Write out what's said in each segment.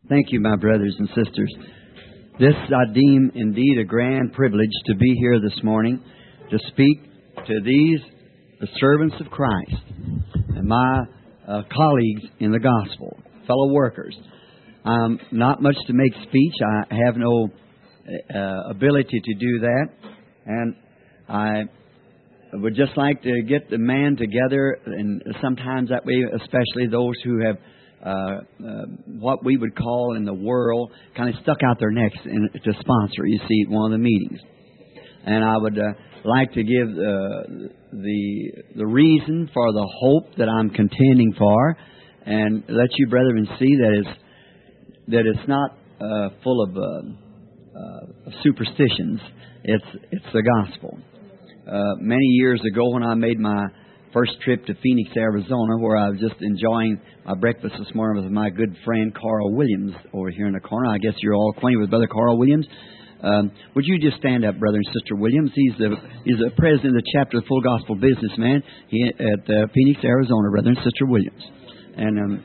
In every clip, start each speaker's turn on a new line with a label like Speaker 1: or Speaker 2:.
Speaker 1: Thank you, my brothers and sisters. This I deem indeed a grand privilege to be here this morning to speak to these, the servants of Christ, and my colleagues in the gospel, fellow workers. Not much to make speech. I have no ability to do that. And I would just like to get the man together, and sometimes that way, especially those who have what we would call in the world kind of stuck out their necks to sponsor, you see, at one of the meetings. And I would like to give the reason for the hope that I'm contending for, and let you brethren see that it's not full of superstitions. It's the gospel. Many years ago, when I made my first trip to Phoenix, Arizona, where I was just enjoying my breakfast this morning with my good friend Carl Williams over here in the corner. I guess you're all acquainted with Brother Carl Williams. Would you just stand up, Brother and Sister Williams? He's the president of the chapter of Full Gospel Businessman at Phoenix, Arizona, Brother and Sister Williams. And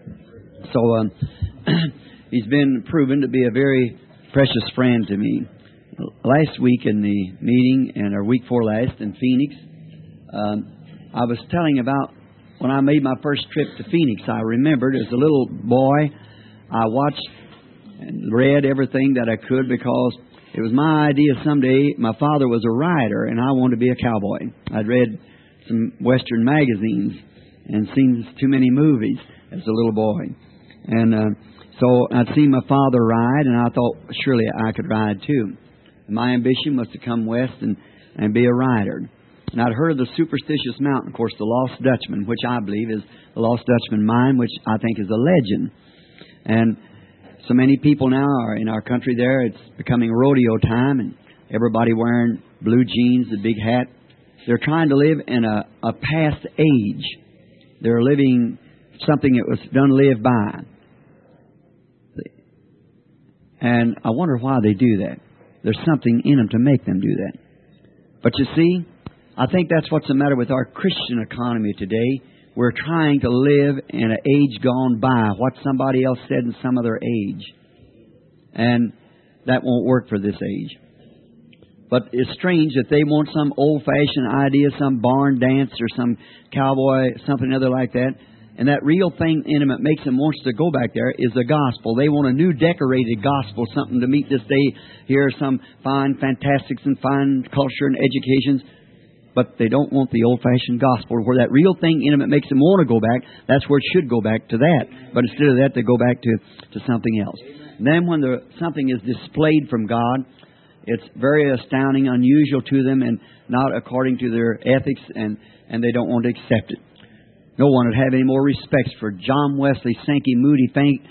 Speaker 1: he's been proven to be a very precious friend to me. Last week in the meeting, or week before last in Phoenix, I was telling about when I made my first trip to Phoenix. I remembered as a little boy, I watched and read everything that I could because it was my idea someday. My father was a rider and I wanted to be a cowboy. I'd read some Western magazines and seen too many movies as a little boy. And so I'd seen my father ride, and I thought surely I could ride too. My ambition was to come west and be a rider. And I'd heard of the superstitious mountain, of course, the Lost Dutchman, which I believe is the Lost Dutchman mine, which I think is a legend. And so many people now are in our country there. It's becoming rodeo time, and everybody wearing blue jeans, the big hat. They're trying to live in a past age. They're living something that was done live by. And I wonder why they do that. There's something in them to make them do that. But you see, I think that's what's the matter with our Christian economy today. We're trying to live in an age gone by, what somebody else said in some other age. And that won't work for this age. But it's strange that they want some old-fashioned idea, some barn dance or some cowboy, something other like that. And that real thing in them that makes them want to go back there is the gospel. They want a new decorated gospel, something to meet this day here, some fine fantastics and fine culture and educations. But they don't want the old-fashioned gospel, where that real thing in them that makes them want to go back, that's where it should go back to that. But instead of that, they go back to something else. And then when something is displayed from God, it's very astounding, unusual to them, and not according to their ethics, and they don't want to accept it. No one would have any more respect for John Wesley, Sankey, Moody,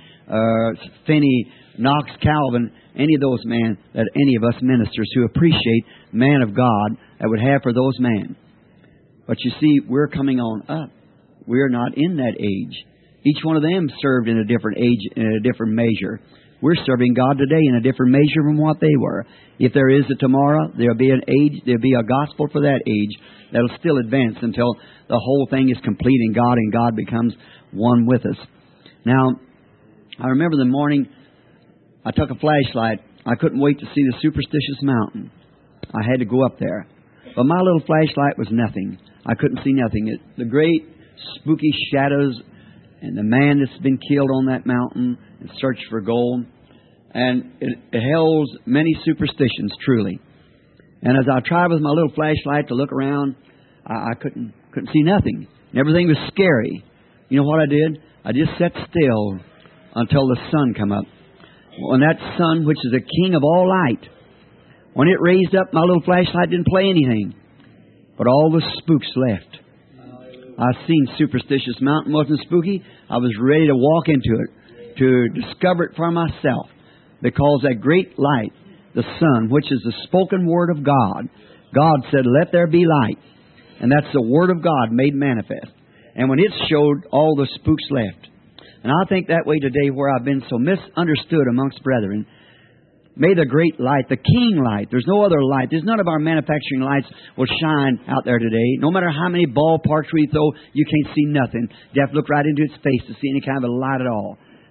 Speaker 1: Finney, Knox, Calvin, any of those men, that any of us ministers who appreciate man of God that would have for those men. But you see, we're coming on up. We're not in that age. Each one of them served in a different age, in a different measure. We're serving God today in a different measure from what they were. If there is a tomorrow, there'll be an age, there'll be a gospel for that age that'll still advance until the whole thing is complete in God and God becomes one with us. Now, I remember the morning I took a flashlight. I couldn't wait to see the superstitious mountain. I had to go up there. But my little flashlight was nothing. I couldn't see nothing. The great spooky shadows and the man that's been killed on that mountain in search for gold. And it holds many superstitions, truly. And as I tried with my little flashlight to look around, I couldn't see nothing. And everything was scary. You know what I did? I just sat still until the sun come up. When that sun, which is the king of all light, when it raised up, my little flashlight didn't play anything. But all the spooks left. I seen Superstitious Mountain. Wasn't spooky. I was ready to walk into it, to discover it for myself. Because that great light, the sun, which is the spoken word of God, God said, "Let there be light." And that's the word of God made manifest. And when it showed, all the spooks left. And I think that way today, where I've been so misunderstood amongst brethren, may the great light, the king light, there's no other light. There's none of our manufacturing lights will shine out there today. No matter how many ballparks we throw, you can't see nothing. You have to look right into its face to see any kind of a light at all.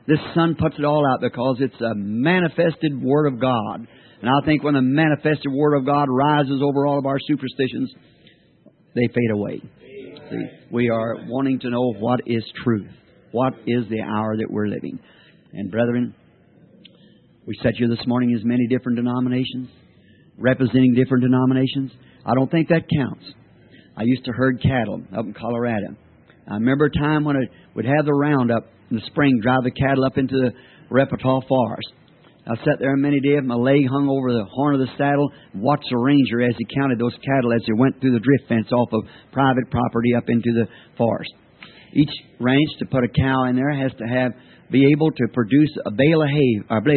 Speaker 1: This sun puts it all out because it's a manifested Word of God. And I think when the manifested Word of God rises over all of our superstitions, they fade away. See, we are wanting to know what is truth. What is the hour that we're living? And brethren, we sat here this morning as many different denominations, representing different denominations. I don't think that counts. I used to herd cattle up in Colorado. I remember a time when I would have the roundup in the spring, drive the cattle up into the Repetau Forest. I sat there many days, my leg hung over the horn of the saddle, and watched the ranger as he counted those cattle as they went through the drift fence off of private property up into the forest. Each ranch, to put a cow in there, has to be able to produce a bale of hay,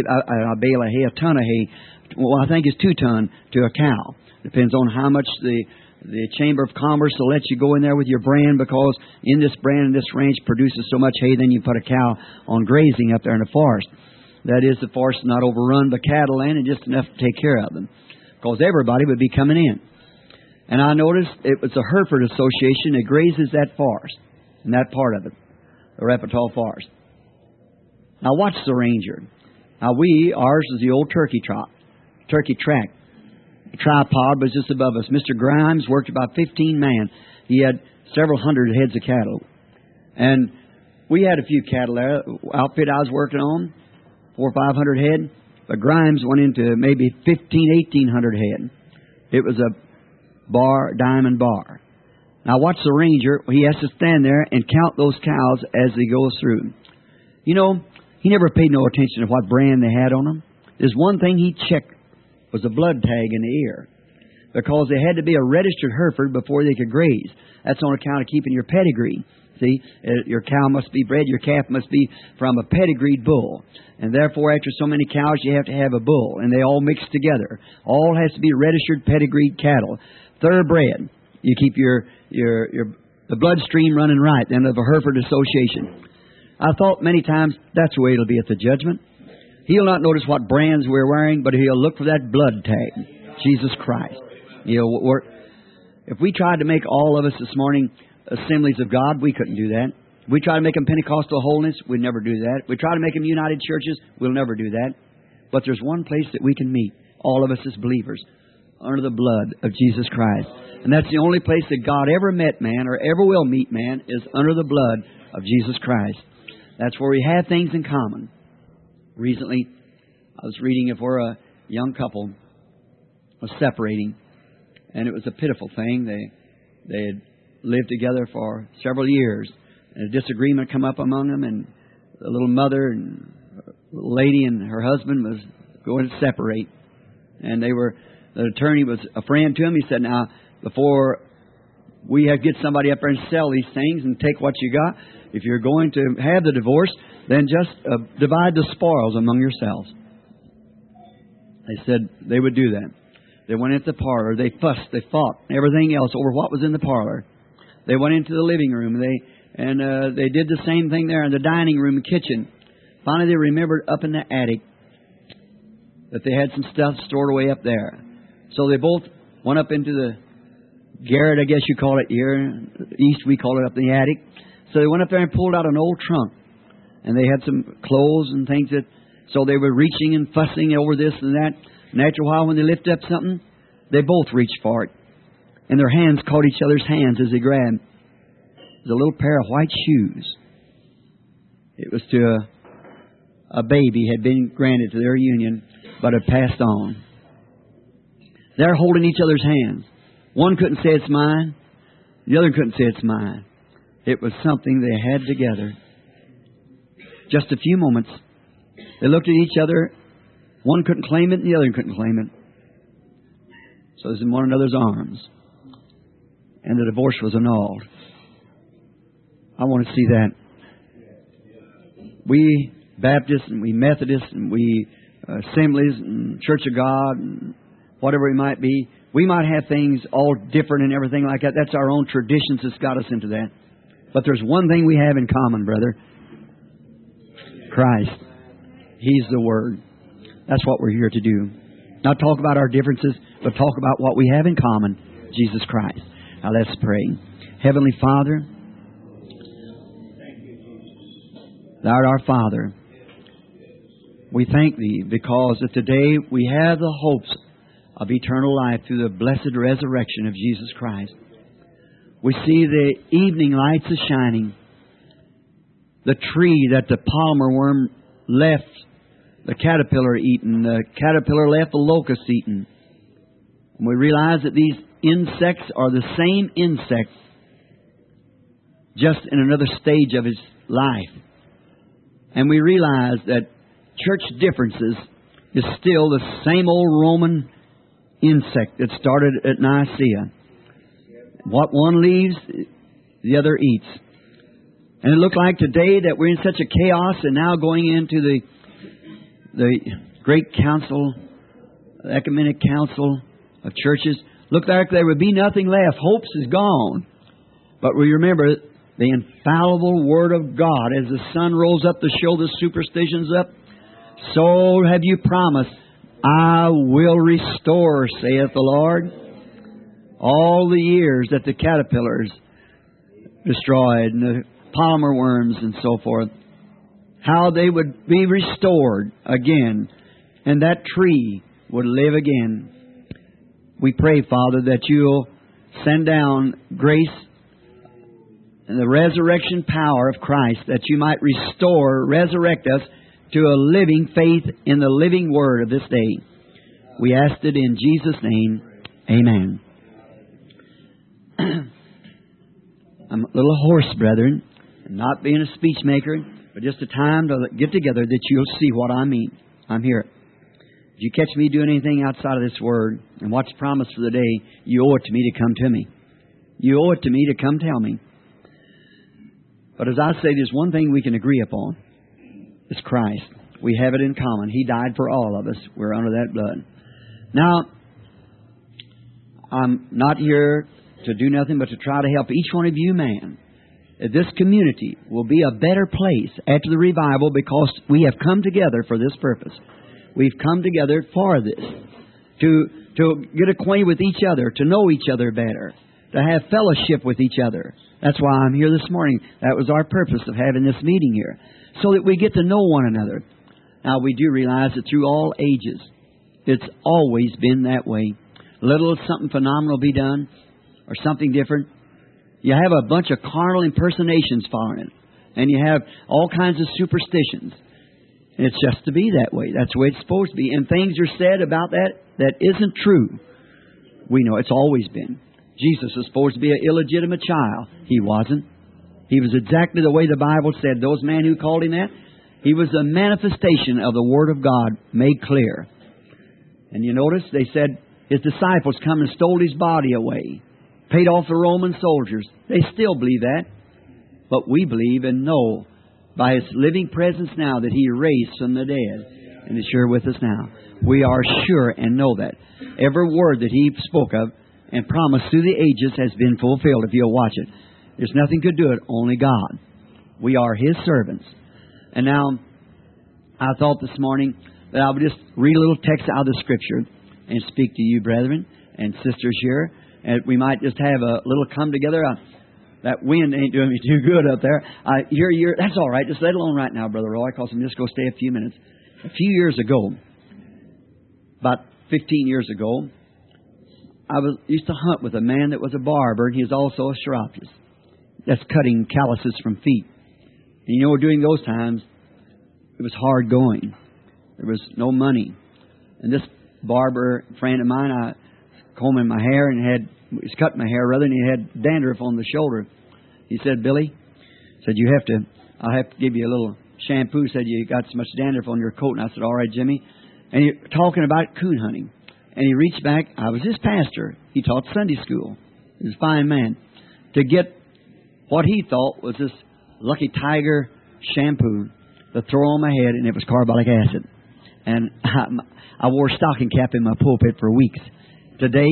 Speaker 1: a ton of hay. Well, I think it's 2 tons to a cow. Depends on how much the Chamber of Commerce will let you go in there with your brand, because in this brand, this ranch produces so much hay, then you put a cow on grazing up there in the forest. That is, the forest is not overrun by cattle land and just enough to take care of them, because everybody would be coming in. And I noticed it was a Hereford Association that grazes that forest, and that part of it, the Repetau Forest. Now watch the ranger. Now ours is the old turkey track. The tripod was just above us. Mr. Grimes worked about 15 men. He had several hundred heads of cattle. And we had a few cattle there. Outfit I was working on, 400 or 500 head. But Grimes went into maybe 1,800 head. It was a diamond bar. Now watch the ranger. He has to stand there and count those cows as he goes through. You know, he never paid no attention to what brand they had on them. There's one thing he checked, was a blood tag in the ear, because they had to be a registered Hereford before they could graze. That's on account of keeping your pedigree. See, your cow must be bred, your calf must be from a pedigreed bull. And therefore, after so many cows, you have to have a bull. And they all mix together. All has to be registered pedigreed cattle. Thoroughbred. You keep the bloodstream running right, then of a Hereford Association. I thought many times that's the way it'll be at the judgment. He'll not notice what brands we're wearing, but he'll look for that blood tag. Jesus Christ. You know, if we tried to make all of us this morning Assemblies of God, we couldn't do that. We try to make them Pentecostal holiness, we'd never do that. We try to make them United Churches, we'll never do that. But there's one place that we can meet, all of us as believers, under the blood of Jesus Christ. And that's the only place that God ever met man or ever will meet man, is under the blood of Jesus Christ. That's where we have things in common. Recently, I was reading of where a young couple was separating, and it was a pitiful thing. They had lived together for several years, and a disagreement come up among them, and the little mother and little lady and her husband was going to separate. And the attorney was a friend to him. He said, now, before we have get somebody up there and sell these things and take what you got, if you're going to have the divorce, then just divide the spoils among yourselves. They said they would do that. They went into the parlor. They fussed. They fought. Everything else over what was in the parlor. They went into the living room. They did the same thing there in the dining room and kitchen. Finally, they remembered up in the attic that they had some stuff stored away up there. So they both went up into the garret, I guess you call it here. East, we call it up in the attic. So they went up there and pulled out an old trunk. And they had some clothes and things so they were reaching and fussing over this and that. And after a while, when they lifted up something, they both reached for it. And their hands caught each other's hands as they grabbed. It was a little pair of white shoes. It was to a baby had been granted to their union, but had passed on. They're holding each other's hands. One couldn't say it's mine. The other couldn't say it's mine. It was something they had together. Just a few moments. They looked at each other. One couldn't claim it, and the other couldn't claim it. So it was in one another's arms. And the divorce was annulled. I want to see that. We Baptists and we Methodists and we Assemblies and Church of God and whatever it might be, we might have things all different and everything like that. That's our own traditions that's got us into that. But there's one thing we have in common, brother. Christ. He's the Word. That's what we're here to do. Not talk about our differences, but talk about what we have in common, Jesus Christ. Now let's pray. Heavenly Father, Thou art our Father. We thank Thee because that today we have the hopes of eternal life through the blessed resurrection of Jesus Christ. We see the evening lights are shining. The tree that the palmer worm left the caterpillar eaten, the caterpillar left the locust eaten. And we realize that these insects are the same insect, just in another stage of his life. And we realize that church differences is still the same old Roman insect that started at Nicaea. What one leaves, the other eats. And it looked like today that we're in such a chaos and now going into the great council, the ecumenic council of churches. Looked like there would be nothing left. Hopes is gone. But we remember the infallible Word of God. As the sun rolls up to show the superstitions up, so have you promised, I will restore, saith the Lord, all the years that the caterpillars destroyed and the palmer worms and so forth, how they would be restored again and that tree would live again. We pray, Father, that You'll send down grace and the resurrection power of Christ, that You might restore, resurrect us to a living faith in the living Word of this day. We ask it in Jesus' name. Amen. I'm a little hoarse, brethren, not being a speech maker, but just a time to get together that you'll see what I mean. I'm here. If you catch me doing anything outside of this Word and what's promised for the day, you owe it to me to come to me. You owe it to me to come tell me. But as I say, there's one thing we can agree upon. It's Christ. We have it in common. He died for all of us. We're under that blood. Now, I'm not here to do nothing but to try to help each one of you, man. This community will be a better place after the revival because we have come together for this purpose. We've come together for this. To get acquainted with each other, to know each other better, to have fellowship with each other. That's why I'm here this morning. That was our purpose of having this meeting here. So that we get to know one another. Now, we do realize that through all ages, it's always been that way. Little something phenomenal be done, or something different. You have a bunch of carnal impersonations following it. And you have all kinds of superstitions. And it's just to be that way. That's the way it's supposed to be. And things are said about that isn't true. We know it's always been. Jesus was supposed to be an illegitimate child. He wasn't. He was exactly the way the Bible said. Those men who called Him that, He was a manifestation of the Word of God made clear. And you notice they said His disciples come and stole His body away, paid off the Roman soldiers. They still believe that. But we believe and know by His living presence now that He raised from the dead and is sure with us now. We are sure and know that. Every word that He spoke of and promised through the ages has been fulfilled if you'll watch it. There's nothing could do it, only God. We are His servants. And now, I thought this morning that I would just read a little text out of the Scripture and speak to you, brethren and sisters here. And we might just have a little come together. That wind ain't doing me too good up there. That's all right. Just let it alone right now, Brother Roy, because I'm just going to stay a few minutes. A few years ago, about 15 years ago, I used to hunt with a man that was a barber, and he was also a chiropodist. That's cutting calluses from feet. And you know, during those times, it was hard going. There was no money. And this barber friend of mine, I was combing my hair and he was cutting my hair rather, and he had dandruff on the shoulder. He said, Billy, I'll have to give you a little shampoo. He said, you got so much dandruff on your coat. And I said, all right, Jimmy. And he talking about coon hunting. And he reached back. I was his pastor. He taught Sunday school. He was a fine man. To get what he thought was this Lucky Tiger shampoo to throw on my head, and it was carbolic acid. And I wore a stocking cap in my pulpit for weeks. Today,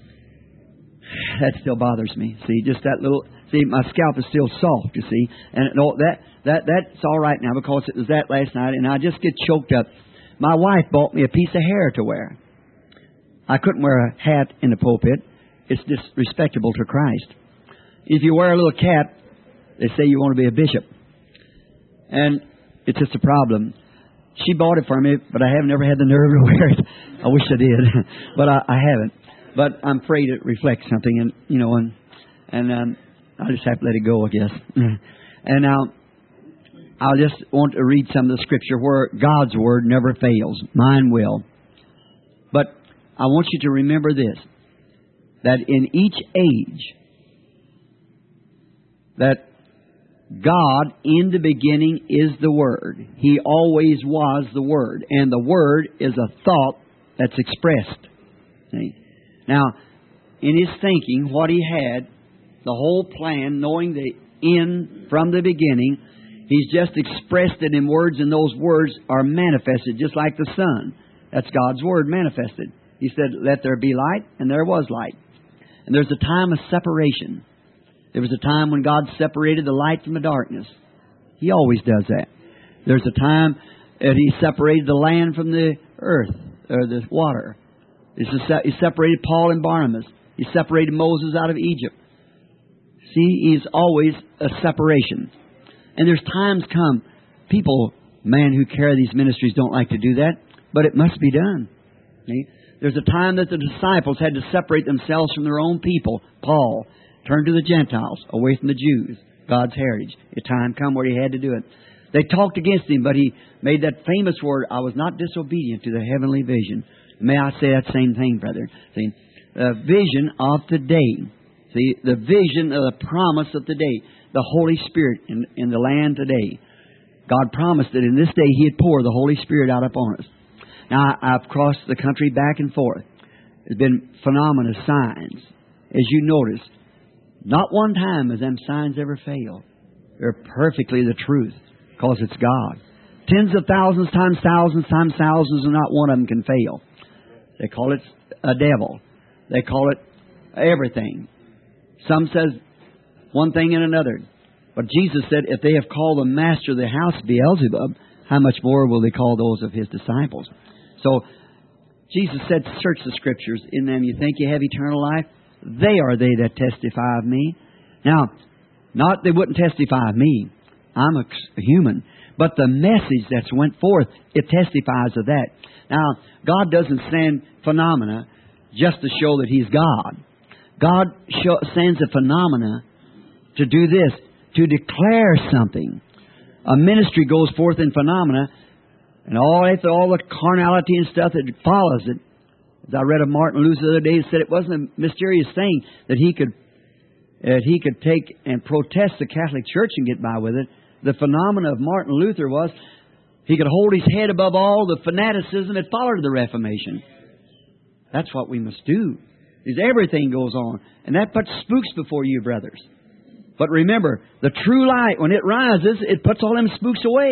Speaker 1: that still bothers me. See, just that little... See, my scalp is still soft, you see. And that's all right now because it was that last night, and I just get choked up. My wife bought me a piece of hair to wear. I couldn't wear a hat in the pulpit. It's disrespectable to Christ. If you wear a little cap, they say you want to be a bishop. And it's just a problem. She bought it for me, but I have never had the nerve to wear it. I wish I did, but I haven't. But I'm afraid it reflects something, and I just have to let it go, I guess. And now, I just want to read some of the Scripture where God's Word never fails. Mine will. But I want you to remember this, that in each age, that God in the beginning is the Word. He always was the Word. And the Word is a thought that's expressed. See? Now, in His thinking, what He had, the whole plan, knowing the end from the beginning, He's just expressed it in words, and those words are manifested, just like the sun. That's God's Word manifested. He said, let there be light, and there was light. And there's a time of separation. There was a time when God separated the light from the darkness. He always does that. There's a time that He separated the land from the earth, or the water. He separated Paul and Barnabas. He separated Moses out of Egypt. See, He's always a separation. And there's times come, people, who carry these ministries don't like to do that, but it must be done. See? There's a time that the disciples had to separate themselves from their own people. Paul turned to the Gentiles, away from the Jews, God's heritage. A time come where He had to do it. They talked against Him, but He made that famous word, I was not disobedient to the heavenly vision. May I say that same thing, brother? See, the vision of today. See, the vision of the promise of today. The Holy Spirit in the land today. God promised that in this day He'd pour the Holy Spirit out upon us. Now, I've crossed the country back and forth. There's been phenomena, signs. As you notice, not one time has them signs ever failed. They're perfectly the truth, because it's God. Tens of thousands times thousands times thousands, and not one of them can fail. They call it a devil. They call it everything. Some says one thing and another. But Jesus said, if they have called the master of the house Beelzebub, how much more will they call those of His disciples? So, Jesus said, search the Scriptures. In them you think you have eternal life. They are they that testify of me. Now, not they wouldn't testify of me. I'm a human. But the message that's went forth, it testifies of that. Now, God doesn't send phenomena just to show that He's God. God sends a phenomena to do this, to declare something. A ministry goes forth in phenomena, and all the carnality and stuff that follows it. As I read of Martin Luther the other day, he said it wasn't a mysterious thing that he could take and protest the Catholic Church and get by with it. The phenomena of Martin Luther was he could hold his head above all the fanaticism that followed the Reformation. That's what we must do. Because everything goes on. And that puts spooks before you, brothers. But remember, the true light, when it rises, it puts all them spooks away.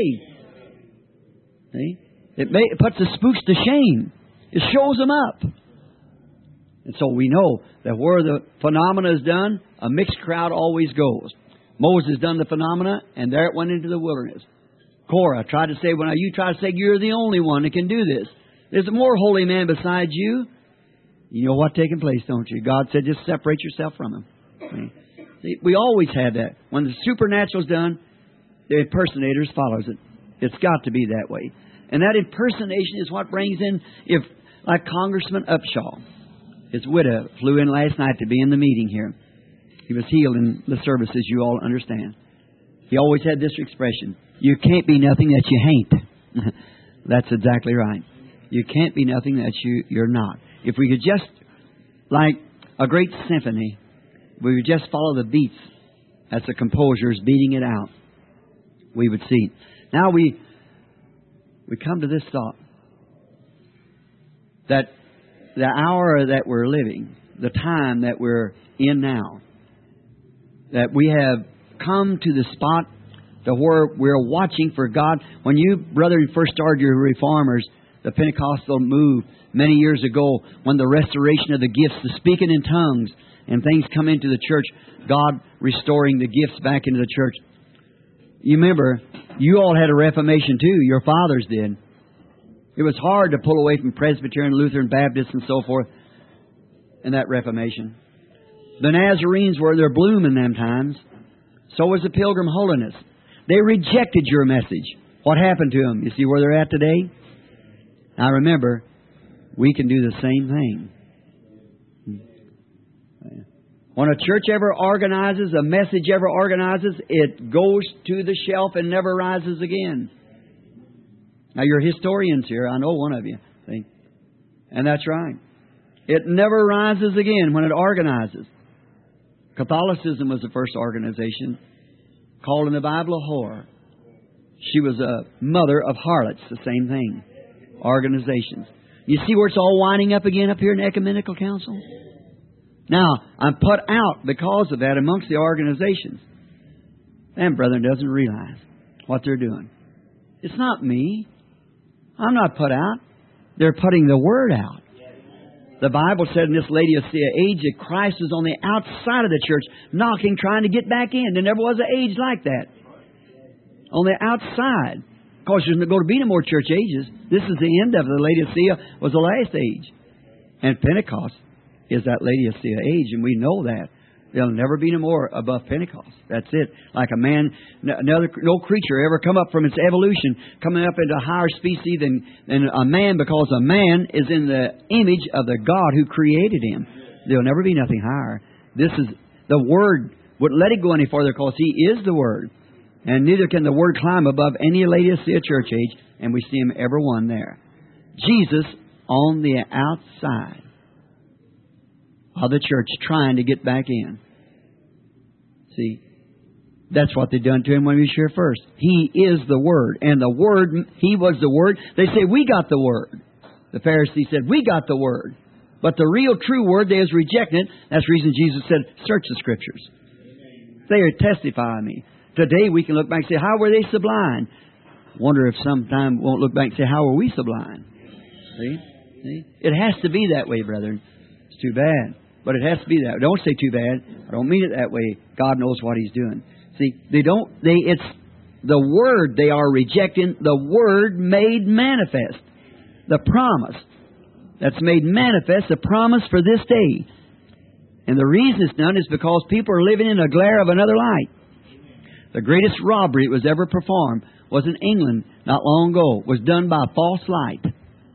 Speaker 1: See? It puts the spooks to shame. It shows them up. And so we know that where the phenomena is done, a mixed crowd always goes. Moses done the phenomena, and there it went into the wilderness. Korah tried to say, well, now you try to say you're the only one that can do this. There's a more holy man besides you. You know what's taking place, don't you? God said, just separate yourself from him. See, we always have that. When the supernatural's done, the impersonators follows it. It's got to be that way. And that impersonation is what brings in, like Congressman Upshaw, his widow flew in last night to be in the meeting here. He was healed in the service, as you all understand. He always had this expression, you can't be nothing that you ain't. That's exactly right. You can't be nothing that you're not. If we could just, like a great symphony, we would just follow the beats as the composer is beating it out, we would see. Now we come to this thought, that the hour that we're living, the time that we're in now, that we have come to the spot to where we're watching for God. When you, brethren, first started your reformers, the Pentecostal move many years ago, when the restoration of the gifts, the speaking in tongues, and things come into the church, God restoring the gifts back into the church. You remember, you all had a Reformation too. Your fathers did. It was hard to pull away from Presbyterian, Lutheran, Baptist, and so forth in that Reformation. The Nazarenes were in their bloom in them times. So was the Pilgrim Holiness. They rejected your message. What happened to them? You see where they're at today? Now remember, we can do the same thing. When a church ever organizes, a message ever organizes, it goes to the shelf and never rises again. Now you're historians here. I know one of you. See? And that's right. It never rises again when it organizes. Catholicism was the first organization called in the Bible a whore. She was a mother of harlots, the same thing. Organizations. You see where it's all winding up again up here in the Ecumenical Council? Now, I'm put out because of that amongst the organizations. And brethren doesn't realize what they're doing. It's not me. I'm not put out. They're putting the Word out. The Bible said in this Laodicea age that Christ is on the outside of the church, knocking, trying to get back in. There never was an age like that. On the outside. Of course, there's not going to be no more church ages. This is the end of it. The Laodicea was the last age. And Pentecost is that Laodicea age, and we know that. There'll never be no more above Pentecost. That's it. Like a man, no creature ever come up from its evolution, coming up into a higher species than a man, because a man is in the image of the God who created him. There'll never be nothing higher. This is the Word. Wouldn't let it go any farther because He is the Word. And neither can the Word climb above any Laodicea church age, and we see Him ever one there. Jesus on the outside of the church trying to get back in. See, that's what they done to Him when we share first. He is the Word. And the Word, He was the Word. They say, we got the Word. The Pharisees said, we got the Word. But the real true Word, they is rejecting it. That's the reason Jesus said, search the Scriptures. They are testifying me. Today we can look back and say, how were they sublime? Wonder if sometime won't look back and say, how were we sublime? See? It has to be that way, brethren. It's too bad. But it has to be that way. Don't say too bad. I don't mean it that way. God knows what He's doing. See, it's the Word they are rejecting, the Word made manifest. The promise that's made manifest, the promise for this day. And the reason it's done is because people are living in a glare of another light. The greatest robbery that was ever performed was in England not long ago. It was done by false light.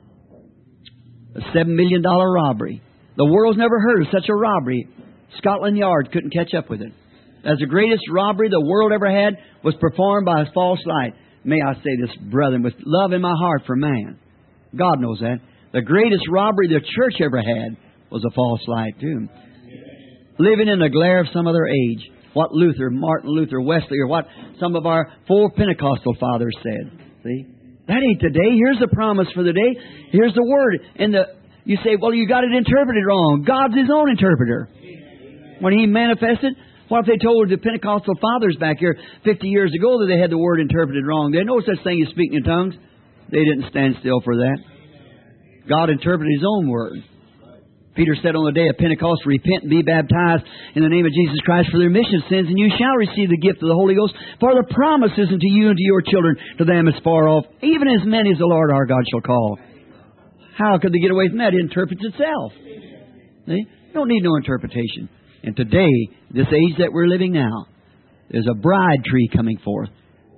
Speaker 1: A $7 million robbery. The world's never heard of such a robbery. Scotland Yard couldn't catch up with it. As the greatest robbery the world ever had was performed by a false light. May I say this, brethren, with love in my heart for man. God knows that. The greatest robbery the church ever had was a false light too. Living in the glare of some other age. What Luther, Martin Luther, Wesley, or what some of our four Pentecostal fathers said. See? That ain't the day. Here's the promise for the day. Here's the Word. And you say, well, you got it interpreted wrong. God's His own interpreter. When He manifested, what if they told the Pentecostal fathers back here 50 years ago that they had the Word interpreted wrong? There's no such thing as speaking in tongues. They didn't stand still for that. God interpreted His own Word. Peter said on the day of Pentecost, repent and be baptized in the name of Jesus Christ for the remission of sins, and you shall receive the gift of the Holy Ghost. For the promise is unto you and to your children, to them as far off, even as many as the Lord our God shall call. How could they get away from that? It interprets itself. See? You don't need no interpretation. And today, this age that we're living now, there's a bride tree coming forth.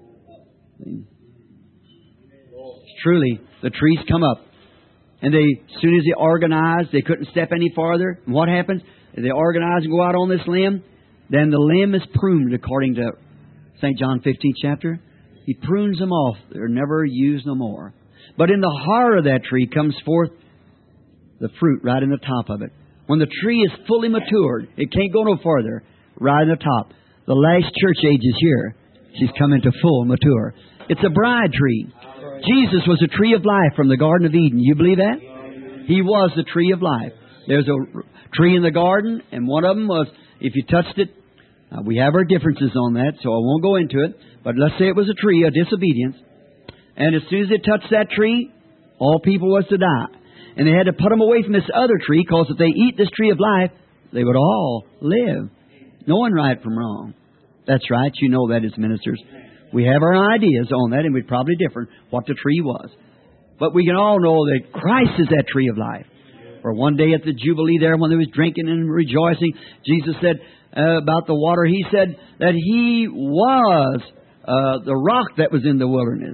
Speaker 1: Truly, the trees come up. And as soon as they organize, they couldn't step any farther. And what happens? If they organize and go out on this limb, then the limb is pruned according to St. John 15th chapter. He prunes them off. They're never used no more. But in the heart of that tree comes forth the fruit right in the top of it. When the tree is fully matured, it can't go no farther, right in the top. The last church age is here. She's come into full mature. It's a bride tree. Jesus was a tree of life from the Garden of Eden. You believe that? He was the tree of life. There's a tree in the garden, and one of them was, if you touched it, we have our differences on that, so I won't go into it, but let's say it was a tree of disobedience. And as soon as they touched that tree, all people was to die. And they had to put them away from this other tree, because if they eat this tree of life, they would all live. Knowing right from wrong. That's right, you know that as ministers. We have our ideas on that, and we'd probably differ what the tree was. But we can all know that Christ is that tree of life. For one day at the Jubilee there, when they was drinking and rejoicing, Jesus said about the water, He said that He was the rock that was in the wilderness.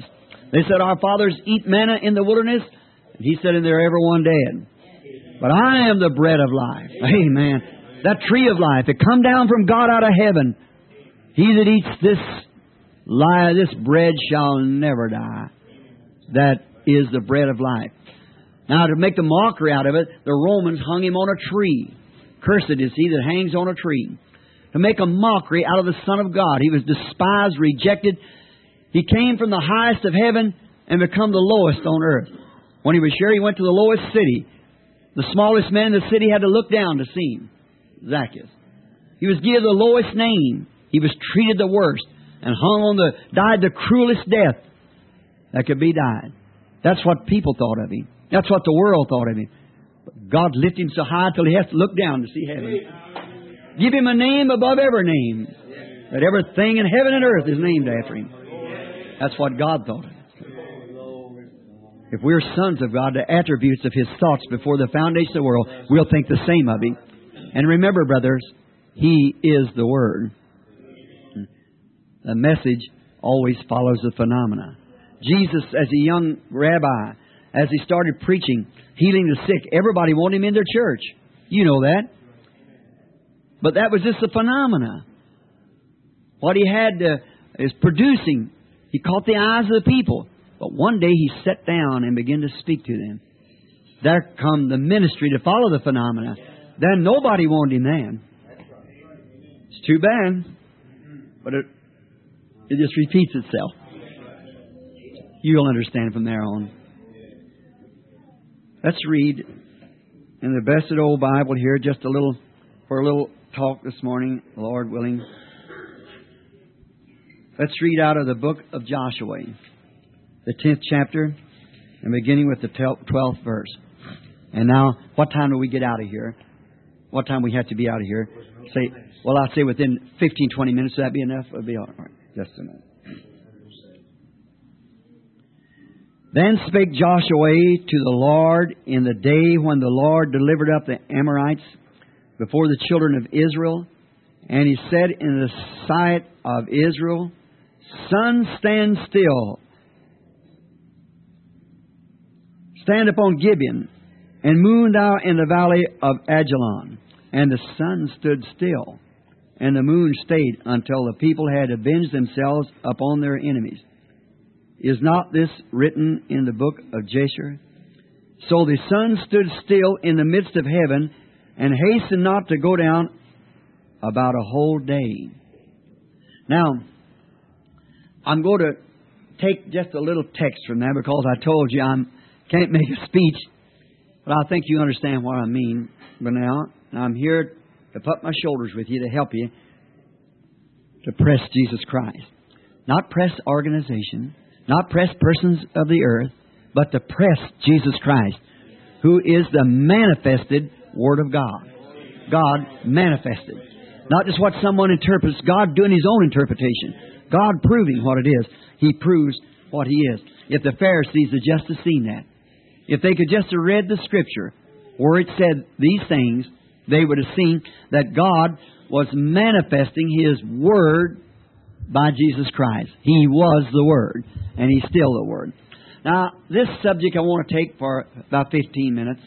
Speaker 1: They said, our fathers eat manna in the wilderness. And He said, and they're every one dead. But I am the bread of life. Amen. That tree of life that come down from God out of heaven. He that eats this bread shall never die. That is the bread of life. Now, to make the mockery out of it, the Romans hung Him on a tree. Cursed is he that hangs on a tree. To make a mockery out of the Son of God. He was despised, rejected. He came from the highest of heaven and become the lowest on earth. When He was here, He went to the lowest city. The smallest man in the city had to look down to see Him. Zacchaeus. He was given the lowest name. He was treated the worst and died the cruelest death that could be died. That's what people thought of Him. That's what the world thought of Him. But God lifted Him so high till He has to look down to see heaven. Give Him a name above every name. That everything in heaven and earth is named after Him. That's what God thought of Him. If we're sons of God, the attributes of His thoughts before the foundation of the world, we'll think the same of Him. And remember, brothers, He is the Word. The message always follows the phenomena. Jesus, as a young rabbi, as He started preaching, healing the sick, everybody wanted Him in their church. You know that. But that was just the phenomena. What He had is producing. He caught the eyes of the people. But one day He sat down and began to speak to them. There come the ministry to follow the phenomena. Then nobody wanted Him then. It's too bad. But it just repeats itself. You'll understand from there on. Let's read in the blessed old Bible here just for a little talk this morning, Lord willing. Let's read out of the book of Joshua, the 10th chapter, and beginning with the 12th verse. And now, what time do we get out of here? What time we have to be out of here? I'll say within 15, 20 minutes. Would that be enough? It'll be all right. Just a minute. Then spake Joshua to the Lord in the day when the Lord delivered up the Amorites before the children of Israel. And he said in the sight of Israel, Sun, stand still. Stand upon Gibeon, and moon thou in the valley of Ajalon. And the sun stood still, and the moon stayed until the people had avenged themselves upon their enemies. Is not this written in the book of Jasher? So the sun stood still in the midst of heaven, and hastened not to go down about a whole day. Now, I'm going to take just a little text from that because I told you I can't make a speech, but I think you understand what I mean. But now, I'm here to put my shoulders with you to help you to press Jesus Christ. Not press organization, not press persons of the earth, but to press Jesus Christ, who is the manifested Word of God. God manifested. Not just what someone interprets, God doing His own interpretation. God proving what it is. He proves what He is. If the Pharisees had just have seen that, if they could just have read the Scripture where it said these things, they would have seen that God was manifesting His Word by Jesus Christ. He was the Word, and He's still the Word. Now, this subject I want to take for about 15 minutes.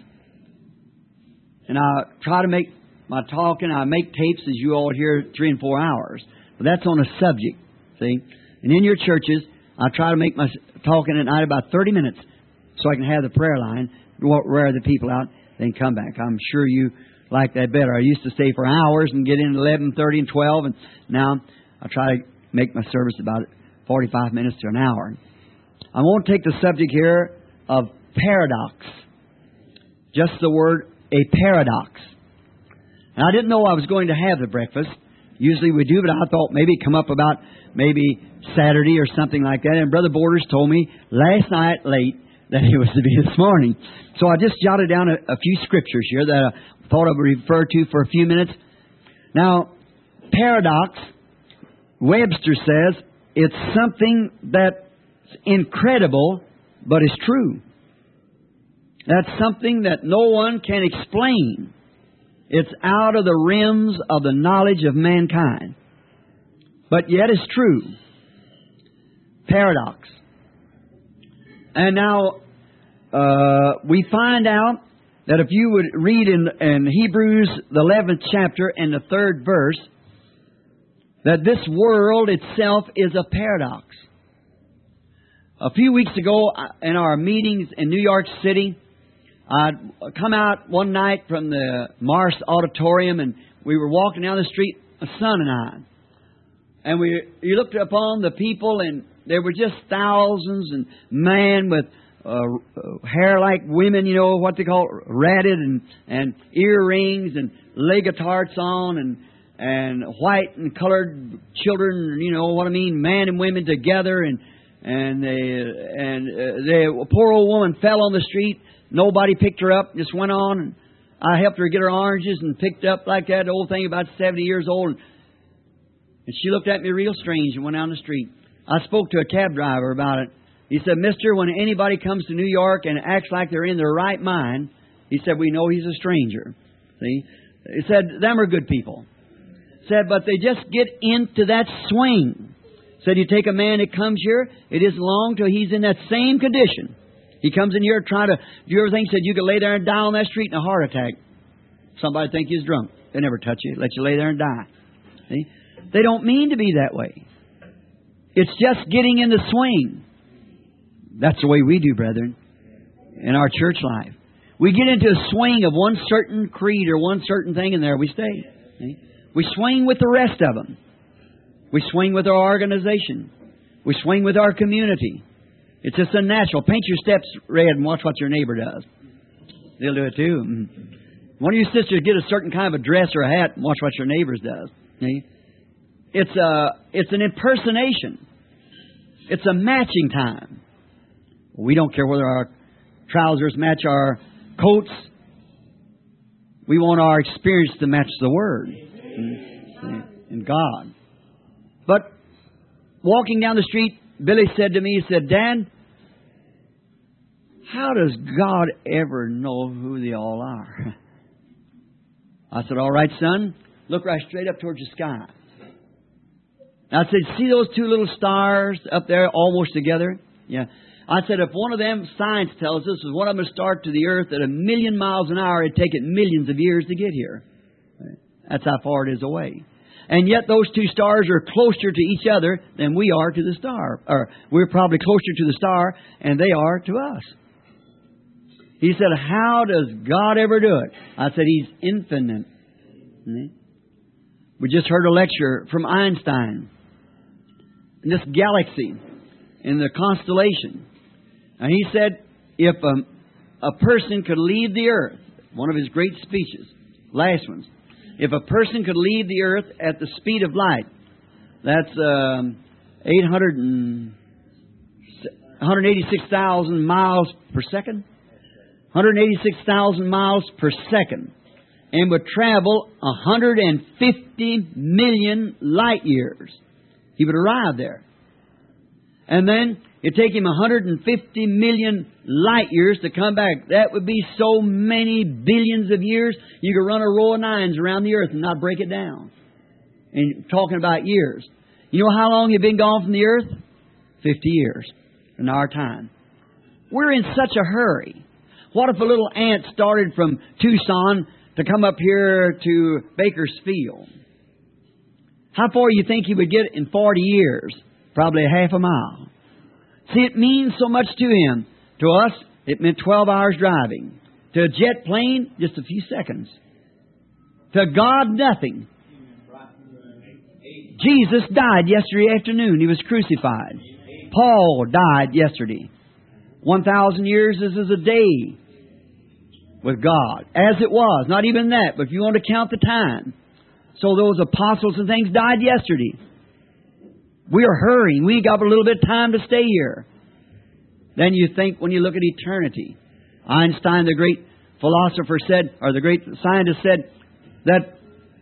Speaker 1: And I try to make my talking, I make tapes as you all hear 3 and 4 hours. But that's on a subject, see? And in your churches, I try to make my talking at night about 30 minutes so I can have the prayer line, wear the people out, then come back. I'm sure you like that better. I used to stay for hours and get in 11:30 and 12, and now I try to make my service about 45 minutes to an hour. I won't take the subject here of paradox. Just the word, a paradox. And I didn't know I was going to have the breakfast. Usually we do, but I thought maybe come up about maybe Saturday or something like that. And Brother Borders told me last night late that it was to be this morning. So I just jotted down a few scriptures here that I thought I would refer to for a few minutes. Now, paradox, Webster says, it's something that's incredible, but is true. That's something that no one can explain. It's out of the realms of the knowledge of mankind, but yet it's true. Paradox. And now we find out that if you would read in Hebrews, the 11th chapter and the 3rd verse, that this world itself is a paradox. A few weeks ago in our meetings in New York City, I'd come out one night from the Mars Auditorium, and we were walking down the street, my son and I. And you looked upon the people, and there were just thousands, and men with hair like women, you know, what they call ratted, and earrings, and legged-tarts on, and white and colored children, you know what I mean, man and women together, and the poor old woman fell on the street. Nobody picked her up, just went on, and I helped her get her oranges and picked up like that, the old thing, about 70 years old. And she looked at me real strange and went down the street. I spoke to a cab driver about it. He said, "Mister, when anybody comes to New York and acts like they're in their right mind," he said, "we know he's a stranger." See? He said, "Them are good people." Said, "But they just get into that swing." Said, "You take a man that comes here, it isn't long till he's in that same condition. He comes in here trying to do everything." Said, "You could lay there and die on that street in a heart attack. Somebody think you's drunk. They never touch you. Let you lay there and die." See? They don't mean to be that way. It's just getting in the swing. That's the way we do, brethren, in our church life. We get into a swing of one certain creed or one certain thing, and there we stay. See? We swing with the rest of them. We swing with our organization. We swing with our community. It's just a natural. Paint your steps red and watch what your neighbor does. They'll do it too. One of you sisters get a certain kind of a dress or a hat and watch what your neighbor's does. See? It's an impersonation. It's a matching time. We don't care whether our trousers match our coats. We want our experience to match the Word and God. But walking down the street, Billy said to me, he said, "Dad, how does God ever know who they all are?" I said, "All right, son, look right straight up towards the sky." I said, "See those two little stars up there almost together?" Yeah. I said, "If one of them, science tells us, is one of them to start to the earth at 1,000,000 miles an hour, it'd take it millions of years to get here." That's how far it is away. And yet those two stars are closer to each other than we are to the star. Or we're probably closer to the star and they are to us. He said, "How does God ever do it?" I said, "He's infinite." We just heard a lecture from Einstein. In this galaxy, in the constellation. And he said, if a person could leave the earth, one of his great speeches, last ones, if a person could leave the earth at the speed of light, that's 186,000 miles per second, 186,000 miles per second, and would travel 150 million light years, he would arrive there. And then it'd take him 150 million light years to come back. That would be so many billions of years, you could run a row of nines around the earth and not break it down. And talking about years. You know how long you've been gone from the earth? 50 years in our time. We're in such a hurry. What if a little ant started from Tucson to come up here to Bakersfield? How far do you think he would get in 40 years? Probably a half a mile. See, it means so much to him. To us, it meant 12 hours driving. To a jet plane, just a few seconds. To God, nothing. Jesus died yesterday afternoon. He was crucified. Paul died yesterday. 1,000 years is a day with God. As it was. Not even that, but if you want to count the time. So those apostles and things died yesterday. We are hurrying. We got a little bit of time to stay here. Then you think when you look at eternity. Einstein, the great philosopher, said, or the great scientist said, that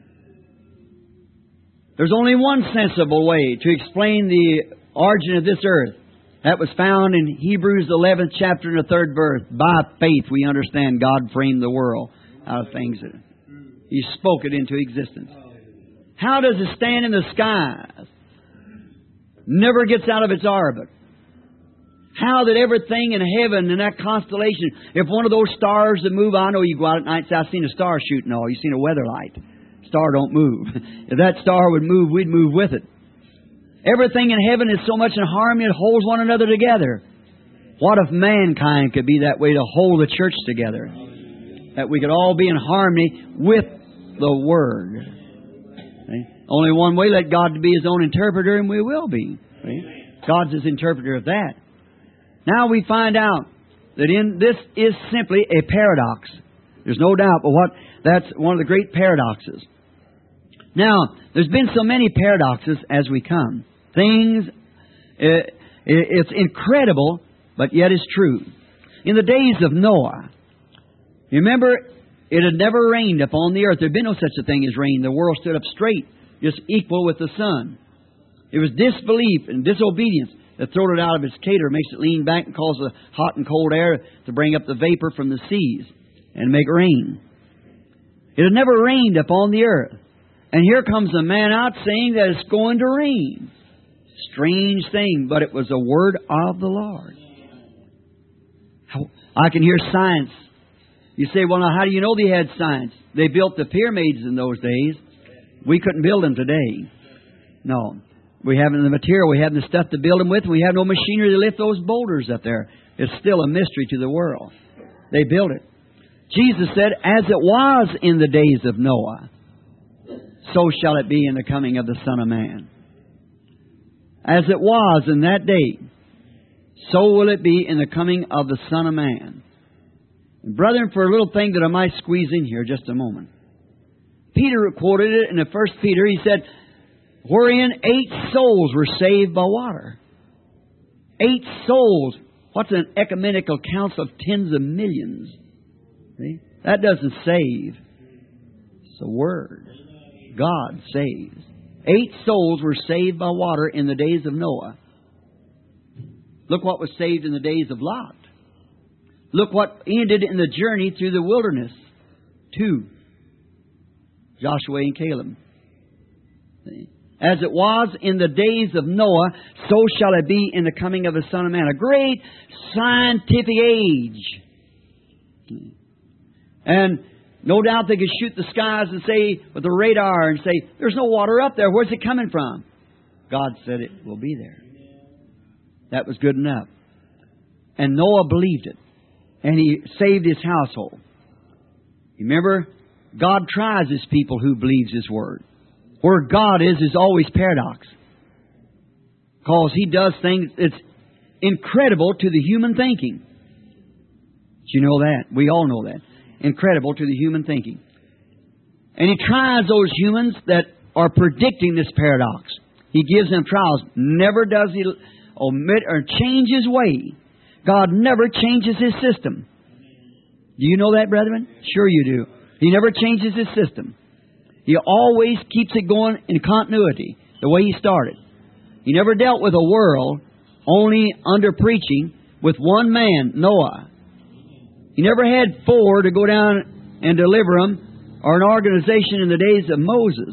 Speaker 1: there's only one sensible way to explain the origin of this earth. That was found in Hebrews 11th chapter and the 3rd verse. By faith we understand God framed the world out of things that He spoke it into existence. How does it stand in the skies? Never gets out of its orbit. How that everything in heaven and that constellation, if one of those stars that move, I know you go out at night and say, I've seen a star shooting all. You've seen a weather light. Star don't move. If that star would move, we'd move with it. Everything in heaven is so much in harmony, it holds one another together. What if mankind could be that way to hold the church together? That we could all be in harmony with the Word. Okay? Only one way, let God be His own interpreter, and we will be. Okay? God's His interpreter of that. Now we find out that this is simply a paradox. There's no doubt, but that's one of the great paradoxes. Now, there's been so many paradoxes as we come. Things, it's incredible, but yet it's true. In the days of Noah, remember, it had never rained upon the earth. There had been no such a thing as rain. The world stood up straight, just equal with the sun. It was disbelief and disobedience that throws it out of its cater, makes it lean back and causes the hot and cold air to bring up the vapor from the seas and make rain. It had never rained upon the earth. And here comes a man out saying that it's going to rain. Strange thing, but it was a word of the Lord. I can hear science. You say, well, now how do you know they had science? They built the pyramids in those days. We couldn't build them today. No. We haven't the material, we haven't the stuff to build them with, and we have no machinery to lift those boulders up there. It's still a mystery to the world. They built it. Jesus said, as it was in the days of Noah, so shall it be in the coming of the Son of Man. As it was in that day, so will it be in the coming of the Son of Man. And brethren, for a little thing that I might squeeze in here just a moment. Peter quoted it in the 1 Peter. He said, wherein 8 souls were saved by water. 8 souls. What's an ecumenical council of tens of millions? See? That doesn't save. It's a word. God saves. 8 souls were saved by water in the days of Noah. Look what was saved in the days of Lot. Look what ended in the journey through the wilderness. 2. Joshua and Caleb. As it was in the days of Noah, so shall it be in the coming of the Son of Man. A great scientific age. And no doubt they could shoot the skies and say, with the radar, and say, there's no water up there. Where's it coming from? God said it will be there. That was good enough. And Noah believed it. And he saved his household. Remember, God tries His people who believes His Word. Where God is always paradox. Because He does things that's incredible to the human thinking. Do you know that? We all know that. Incredible to the human thinking. And He tries those humans that are predicting this paradox. He gives them trials. Never does He omit or change His way. God never changes His system. Do you know that, brethren? Sure you do. He never changes His system. He always keeps it going in continuity, the way He started. He never dealt with a world only under preaching with one man, Noah. He never had 4 to go down and deliver them, or an organization in the days of Moses.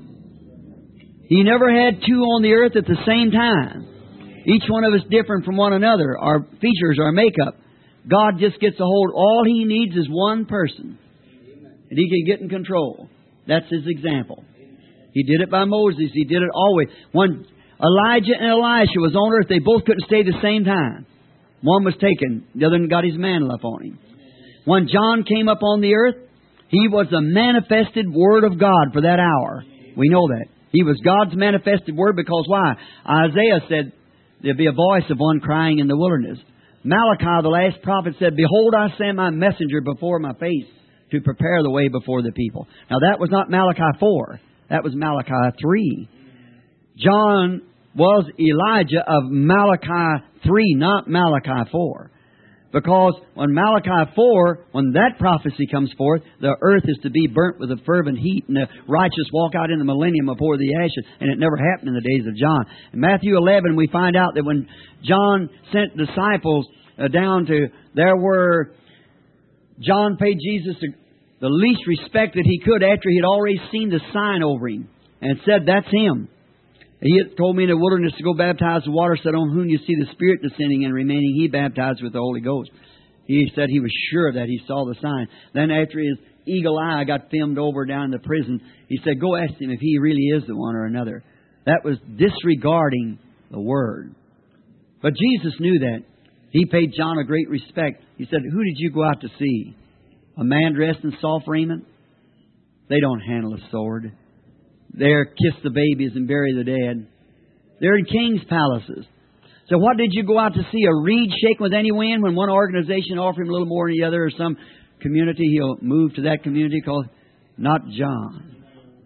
Speaker 1: He never had 2 on the earth at the same time. Each one of us different from one another. Our features, our makeup. God just gets a hold. All He needs is one person. And He can get in control. That's His example. He did it by Moses. He did it always. When Elijah and Elisha was on earth, they both couldn't stay the same time. One was taken. The other got his mantle up on him. When John came up on the earth, he was the manifested Word of God for that hour. We know that. He was God's manifested Word because why? Isaiah said, there'll be a voice of one crying in the wilderness. Malachi, the last prophet, said, behold, I send my messenger before my face to prepare the way before the people. Now that was not Malachi 4. That was Malachi 3. John was Elijah of Malachi 3, not Malachi 4. Because when Malachi 4, when that prophecy comes forth, the earth is to be burnt with a fervent heat, and the righteous walk out in the millennium before the ashes. And it never happened in the days of John. In Matthew 11, we find out that when John sent disciples down to there where John paid Jesus the least respect that he could after he had already seen the sign over him and said, that's Him. He had told me in the wilderness to go baptize with water, said, on whom you see the Spirit descending and remaining, He baptized with the Holy Ghost. He said he was sure that he saw the sign. Then after his eagle eye got filmed over down in the prison, he said, go ask him if he really is the one or another. That was disregarding the Word. But Jesus knew that. He paid John a great respect. He said, who did you go out to see? A man dressed in soft raiment? They don't handle a sword. They're kiss the babies and bury the dead. They're in king's palaces. So what did you go out to see? A reed shaken with any wind? When one organization offered him a little more than the other, or some community, he'll move to that community called not John.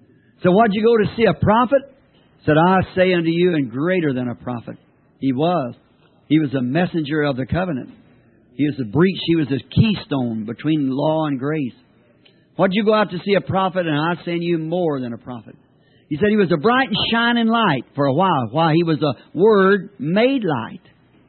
Speaker 1: So what did you go to see? A prophet? Said, I say unto you, and greater than a prophet. He was. He was a messenger of the covenant. He was the breach. He was the keystone between law and grace. What did you go out to see? A prophet? And I say unto you, more than a prophet. He said he was a bright and shining light for a while. Why? He was a Word made light.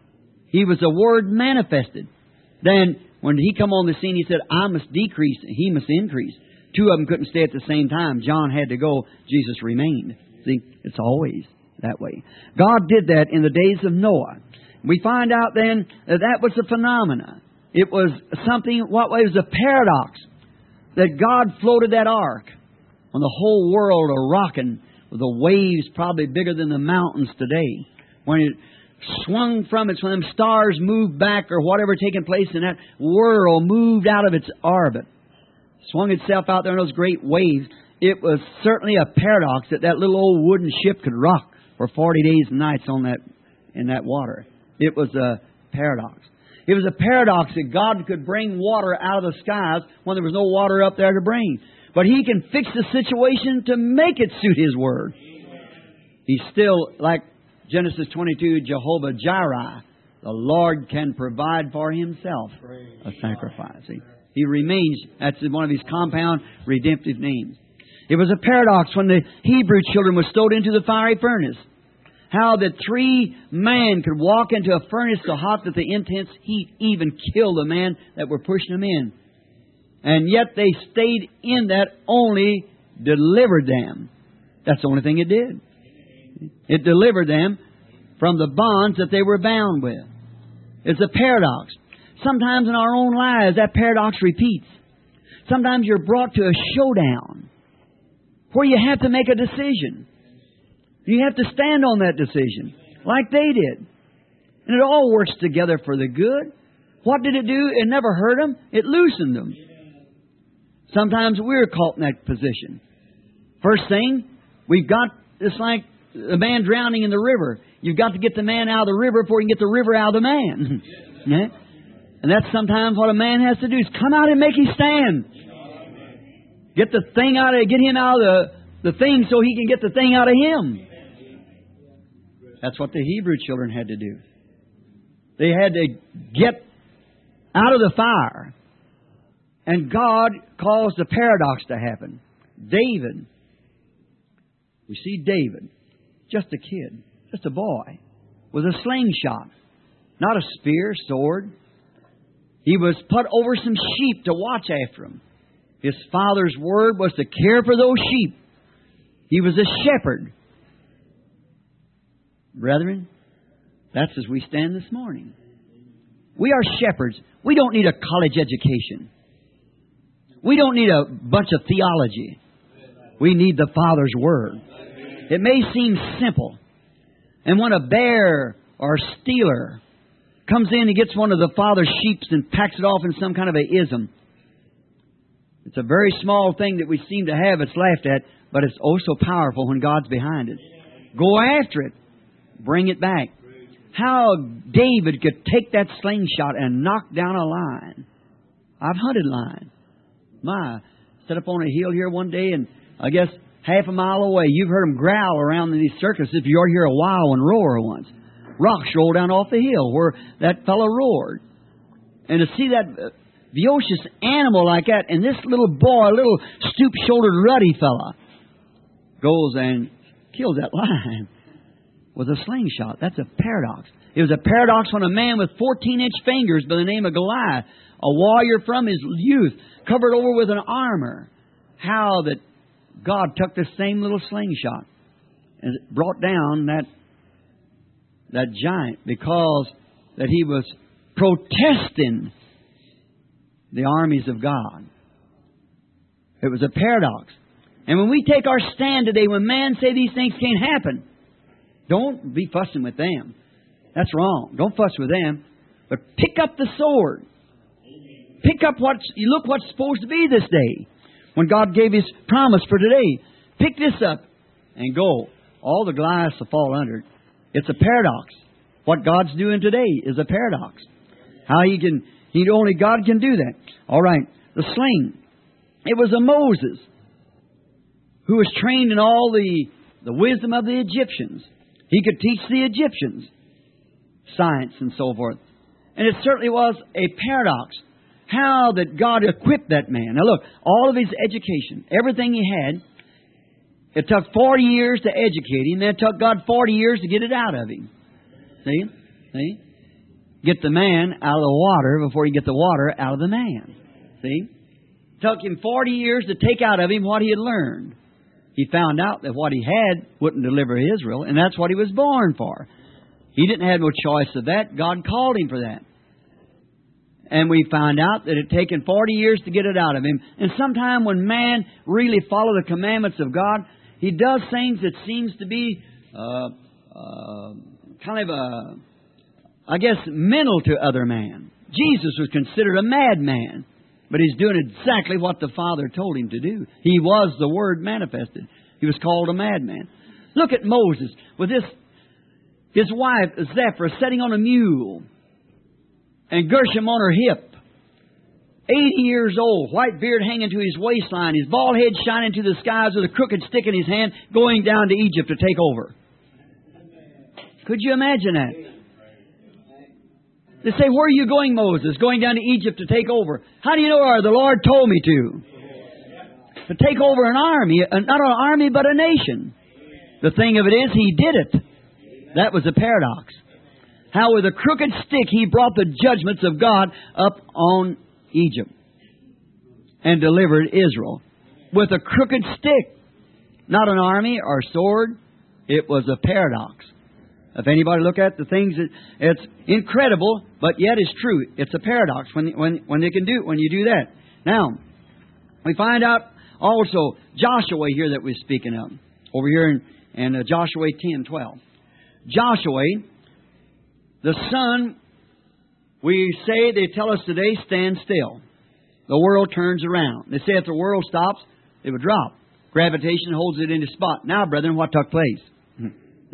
Speaker 1: He was a Word manifested. Then, when He come on the scene, He said, I must decrease, He must increase. Two of them couldn't stay at the same time. John had to go. Jesus remained. See, it's always that way. God did that in the days of Noah. We find out then that that was a phenomena. It was something, what way? It was a paradox. That God floated that ark when the whole world are rocking with the waves probably bigger than the mountains today. When it swung from its, when them stars moved back or whatever taking place in that world moved out of its orbit, swung itself out there in those great waves, it was certainly a paradox that that little old wooden ship could rock for 40 days and nights on that, in that water. It was a paradox. It was a paradox that God could bring water out of the skies when there was no water up there to bring. But He can fix the situation to make it suit His Word. He's still, like Genesis 22, Jehovah Jireh. The Lord can provide for Himself a sacrifice. He remains, that's one of His compound redemptive names. It was a paradox when the Hebrew children were stowed into the fiery furnace. How that 3 men could walk into a furnace so hot that the intense heat even killed the men that were pushing them in. And yet they stayed in that, only delivered them. That's the only thing it did. It delivered them from the bonds that they were bound with. It's a paradox. Sometimes in our own lives, that paradox repeats. Sometimes you're brought to a showdown where you have to make a decision. You have to stand on that decision, like they did. And it all works together for the good. What did it do? It never hurt them. It loosened them. Sometimes we're caught in that position. First thing, we've got, it's like a man drowning in the river. You've got to get the man out of the river before you can get the river out of the man. Yeah? And that's sometimes what a man has to do, is come out and make his stand. Get the thing out of, get him out of the thing so he can get the thing out of him. That's what the Hebrew children had to do. They had to get out of the fire. And God caused a paradox to happen. David, we see David, just a kid, just a boy, with a slingshot, not a spear, sword. He was put over some sheep to watch after them. His father's word was to care for those sheep. He was a shepherd. Brethren, that's as we stand this morning. We are shepherds. We don't need a college education. We don't need a bunch of theology. We need the Father's Word. It may seem simple. And when a bear or a stealer comes in and gets one of the Father's sheep and packs it off in some kind of a ism, it's a very small thing that we seem to have. It's laughed at, but it's oh so powerful when God's behind it. Go after it. Bring it back. How David could take that slingshot and knock down a lion. I've hunted lions. Set up on a hill here one day, and I guess half a mile away, you've heard them growl around in these circuses if you ever hear a wild one roar once. Rocks roll down off the hill where that fellow roared. And to see that ferocious animal like that, and this little boy, a little stoop-shouldered, ruddy fella, goes and kills that lion with a slingshot. That's a paradox. It was a paradox when a man with 14-inch fingers by the name of Goliath, a warrior from his youth, covered over with an armor, how that God took this same little slingshot and brought down that giant because that he was protesting the armies of God. It was a paradox. And when we take our stand today, when man say these things can't happen, don't be fussing with them. That's wrong. Don't fuss with them. But pick up the sword. Pick up look what's supposed to be this day. When God gave His promise for today. Pick this up and go. All the Goliaths will fall under it. It's a paradox. What God's doing today is a paradox. How only God can do that. All right. The sling. It was a Moses who was trained in all the wisdom of the Egyptians. He could teach the Egyptians science and so forth. And it certainly was a paradox. How that God equipped that man. Now look, all of his education, everything he had, it took 40 years to educate him. Then it took God 40 years to get it out of him. See? Get the man out of the water before you get the water out of the man. See? It took him 40 years to take out of him what he had learned. He found out that what he had wouldn't deliver Israel, and that's what he was born for. He didn't have no choice of that. God called him for that. And we found out that it had taken 40 years to get it out of him. And sometime when man really follows the commandments of God, he does things that seems to be mental to other man. Jesus was considered a madman, but he's doing exactly what the Father told him to do. He was the Word manifested. He was called a madman. Look at Moses with his wife Zipporah sitting on a mule, and Gershom on her hip. 80 years old, white beard hanging to his waistline, his bald head shining to the skies with a crooked stick in his hand, going down to Egypt to take over. Could you imagine that? They say, where are you going, Moses? Going down to Egypt to take over. How do you know? The Lord told me to. To take over an army, not an army, but a nation. The thing of it is, he did it. That was a paradox. How with a crooked stick he brought the judgments of God up on Egypt and delivered Israel. With a crooked stick. Not an army or sword. It was a paradox. If anybody look at the things, it's incredible, but yet it's true. It's a paradox when they can do it, when you do that. Now, we find out also Joshua here that we're speaking of. Over here in Joshua 10:12. Joshua, the sun, we say, they tell us today, stand still. The world turns around. They say if the world stops, it would drop. Gravitation holds it in its spot. Now, brethren, what took place?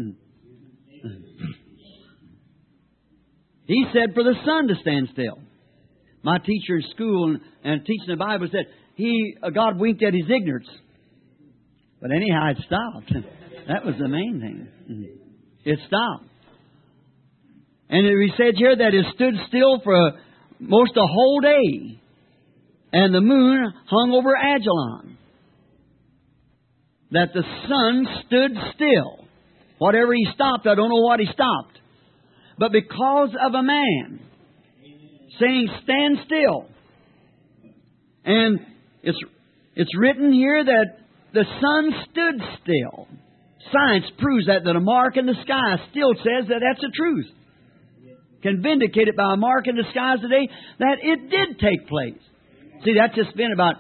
Speaker 1: He said for the sun to stand still. My teacher in school and teaching the Bible said God winked at his ignorance. But anyhow, it stopped. That was the main thing. It stopped. And he said here that it stood still for most a whole day. And the moon hung over Ajalon. That the sun stood still. Whatever he stopped, I don't know what he stopped. But because of a man saying, stand still. And it's written here that the sun stood still. Science proves that a mark in the sky still says that that's the truth. Can vindicate it by a mark in the skies today that it did take place. See, that's just been about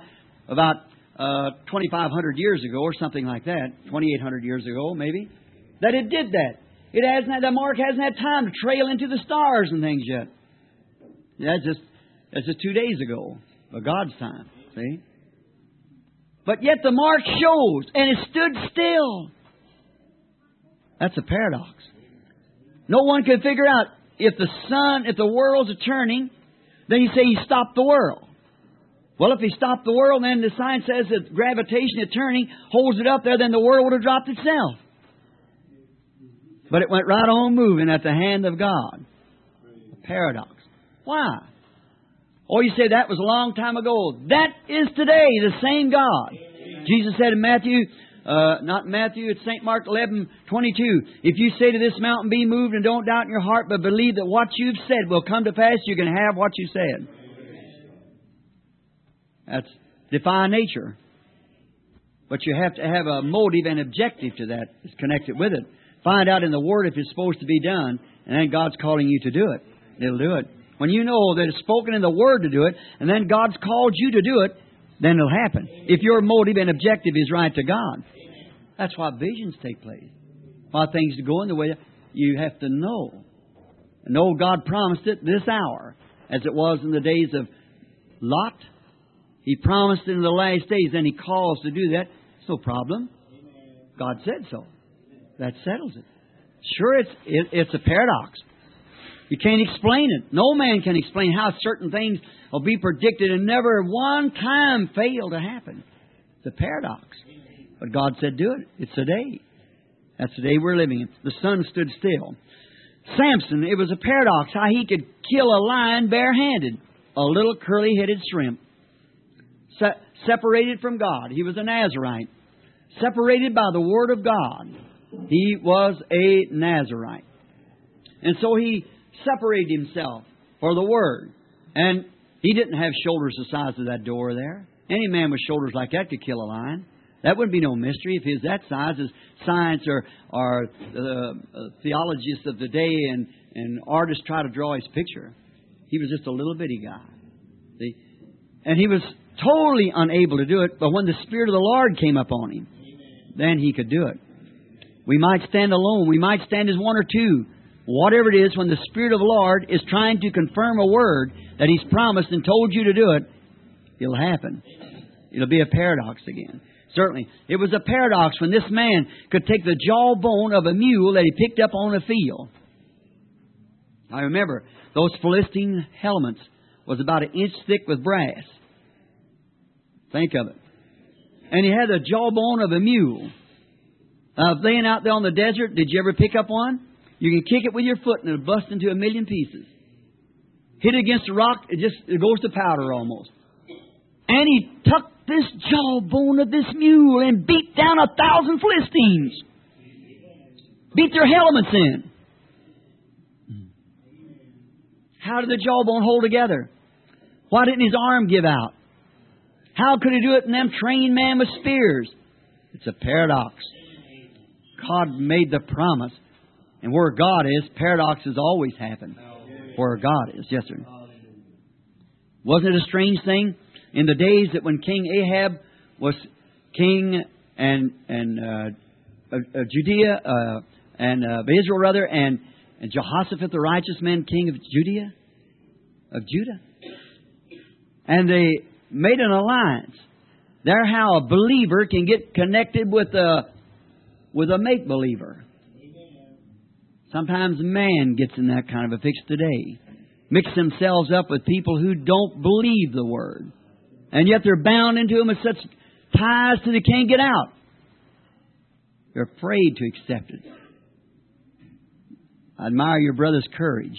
Speaker 1: 2,500 years ago or something like that. 2,800 years ago, maybe. That it did that. The mark hasn't had time to trail into the stars and things yet. That's just 2 days ago, of God's time. See? But yet the mark shows, and it stood still. That's a paradox. No one can figure out if the world's turning, then you say he stopped the world. Well, if he stopped the world, then the science says that gravitation is turning, holds it up there, then the world would have dropped itself. But it went right on moving at the hand of God. A paradox. Why? Oh, you say that was a long time ago. That is today the same God. Jesus said in it's St. Mark 11:22. If you say to this mountain, be moved, and don't doubt in your heart, but believe that what you've said will come to pass, you can have what you said. That's defy nature. But you have to have a motive and objective to that that's connected with it. Find out in the Word if it's supposed to be done, and then God's calling you to do it. It'll do it. When you know that it's spoken in the Word to do it, and then God's called you to do it, then it'll happen. If your motive and objective is right to God. That's why visions take place. Why things go in the way you have to know. Know God promised it this hour, as it was in the days of Lot. He promised in the last days, and He calls to do that. It's no problem. God said so. That settles it. Sure, it's a paradox. You can't explain it. No man can explain how certain things will be predicted and never one time fail to happen. It's a paradox. But God said do it. It's a day. That's the day we're living in. The sun stood still. Samson, it was a paradox how he could kill a lion barehanded. A little curly-headed shrimp. Separated from God. He was a Nazarite. Separated by the Word of God. He was a Nazarite. And so he separated himself for the Word. And he didn't have shoulders the size of that door there. Any man with shoulders like that could kill a lion. That wouldn't be no mystery if he was that size, as science or theologists of the day and artists try to draw his picture. He was just a little bitty guy. See? And he was totally unable to do it, but when the Spirit of the Lord came upon him, then he could do it. We might stand alone. We might stand as one or two. Whatever it is, when the Spirit of the Lord is trying to confirm a word that He's promised and told you to do it, it'll happen. It'll be a paradox again. Certainly. It was a paradox when this man could take the jawbone of a mule that he picked up on a field. I remember those Philistine helmets was about an inch thick with brass. Think of it. And he had the jawbone of a mule. Laying out there on the desert, did you ever pick up one? You can kick it with your foot and it'll bust into a million pieces. Hit it against a rock, it goes to powder almost. And he took this jawbone of this mule and beat down 1,000 Philistines. Beat their helmets in. How did the jawbone hold together? Why didn't his arm give out? How could he do it in them trained men with spears? It's a paradox. God made the promise. And where God is, paradoxes always happen. Where God is. Yes, sir. Wasn't it a strange thing? In the days that when King Ahab was king and Judea and Israel rather, and Jehoshaphat the righteous man king of Judah, and they made an alliance. There, how a believer can get connected with a make believer. Sometimes man gets in that kind of a fix today. Mix themselves up with people who don't believe the Word. And yet they're bound into them with such ties that they can't get out. They're afraid to accept it. I admire your brother's courage.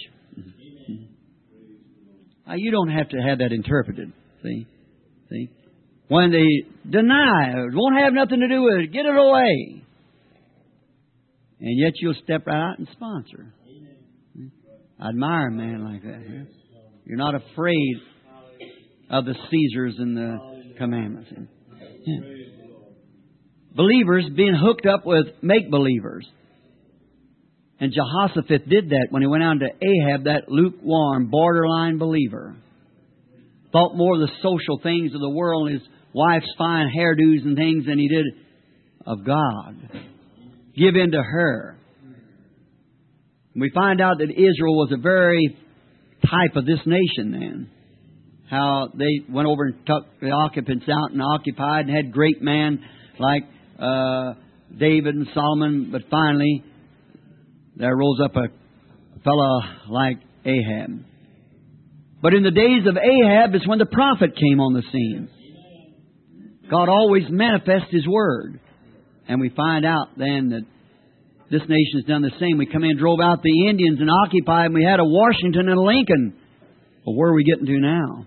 Speaker 1: You don't have to have that interpreted. See? When they deny it, won't have nothing to do with it, get it away. And yet you'll step right out and sponsor. I admire a man like that. You're not afraid of the Caesars and the commandments. Yeah. Believers being hooked up with make-believers. And Jehoshaphat did that when he went on to Ahab, that lukewarm, borderline believer. Thought more of the social things of the world, his wife's fine hairdos and things, than he did of God. Give in to her. And we find out that Israel was a very type of this nation then. How they went over and took the occupants out and occupied and had great men like David and Solomon. But finally, there rose up a fellow like Ahab. But in the days of Ahab is when the prophet came on the scene. God always manifests His Word. And we find out then that this nation has done the same. We come in and drove out the Indians and occupied, and we had a Washington and a Lincoln. Well, where are we getting to now?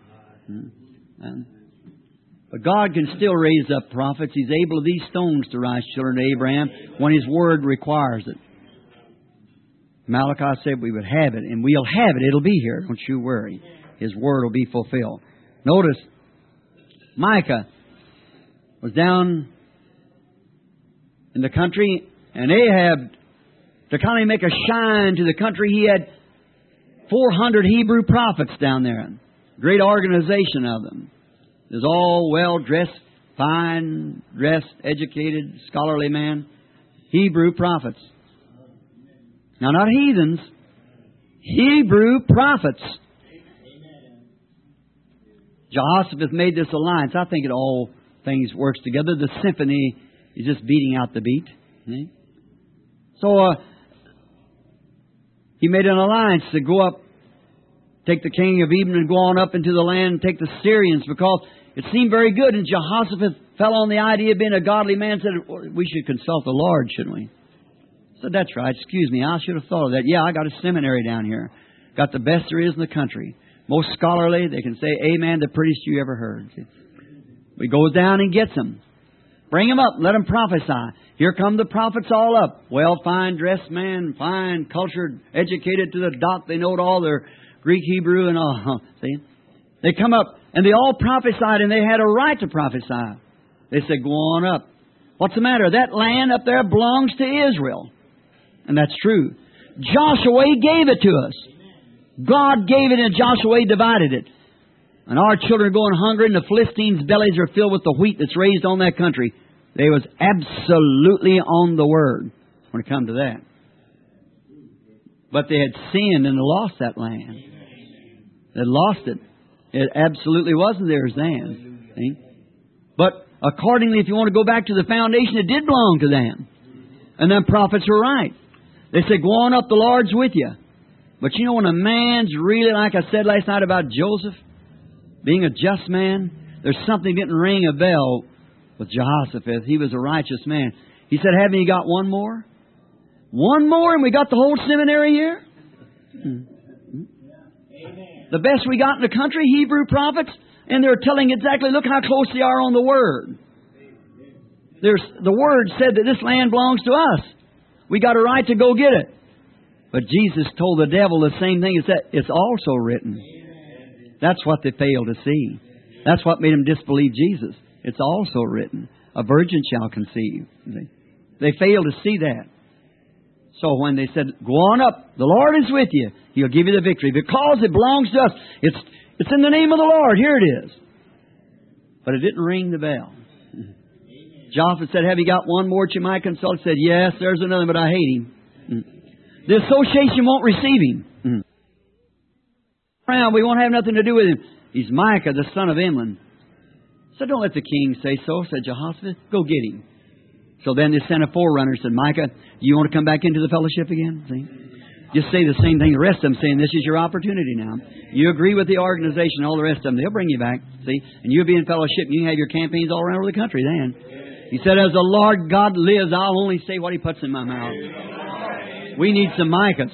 Speaker 1: But God can still raise up prophets. He's able of these stones to rise children to Abraham when His Word requires it. Malachi said we would have it, and we'll have it. It'll be here. Don't you worry. His Word will be fulfilled. Notice, Micah was down in the country, and Ahab, to kind of make a shine to the country, he had 400 Hebrew prophets down there. Great organization of them. It was all well-dressed, fine-dressed, educated, scholarly men. Hebrew prophets. Now, not heathens. Hebrew prophets. Jehoshaphat made this alliance. I think it all things works together. The symphony is just beating out the beat. So, he made an alliance to go up, take the king of Edom and go on up into the land and take the Syrians, because it seemed very good. And Jehoshaphat fell on the idea of being a godly man, said, we should consult the Lord, shouldn't we? I said, that's right. Excuse me, I should have thought of that. Yeah, I got a seminary down here. Got the best there is in the country. Most scholarly. They can say, amen, the prettiest you ever heard. He goes down and gets them. Bring them up. Let them prophesy. Here come the prophets all up. Well, fine dressed men, fine, cultured, educated to the dot. They know all their Greek, Hebrew, and all. See? They come up, and they all prophesied, and they had a right to prophesy. They said, go on up. What's the matter? That land up there belongs to Israel. And that's true. Joshua gave it to us. God gave it, and Joshua divided it. And our children are going hungry, and the Philistines' bellies are filled with the wheat that's raised on that country. They was absolutely on the Word when it come to that. But they had sinned and lost that land. They had lost it. It absolutely wasn't theirs then. See? But accordingly, if you want to go back to the foundation, it did belong to them. And them prophets were right. They said, go on up, the Lord's with you. But you know, when a man's really, like I said last night about Joseph, being a just man, there's something didn't ring a bell with Jehoshaphat. He was a righteous man. He said, haven't you got one more? One more and we got the whole seminary here? The best we got in the country, Hebrew prophets, and they're telling exactly, look how close they are on the Word. The Word said that this land belongs to us. We got a right to go get it. But Jesus told the devil the same thing. He said, it's also written. That's what they failed to see. That's what made them disbelieve Jesus. It's also written. A virgin shall conceive. They failed to see that. So when they said, go on up, the Lord is with you. He'll give you the victory. Because it belongs to us. It's in the name of the Lord. Here it is. But it didn't ring the bell. Jehoshaphat said, have you got one more that you might consult? He said, yes, there's another, but I hate him. The association won't receive him. We won't have nothing to do with him. He's Micah, the son of Imlan. So don't let the king say so, said Jehoshaphat. Go get him. So then they sent a forerunner, said, Micah, do you want to come back into the fellowship again? See? Just say the same thing the rest of them saying, this is your opportunity now. You agree with the organization, all the rest of them, they'll bring you back. See? And you'll be in fellowship, and you can have your campaigns all around the country then. He said, as the Lord God lives, I'll only say what He puts in my mouth. We need some Micahs.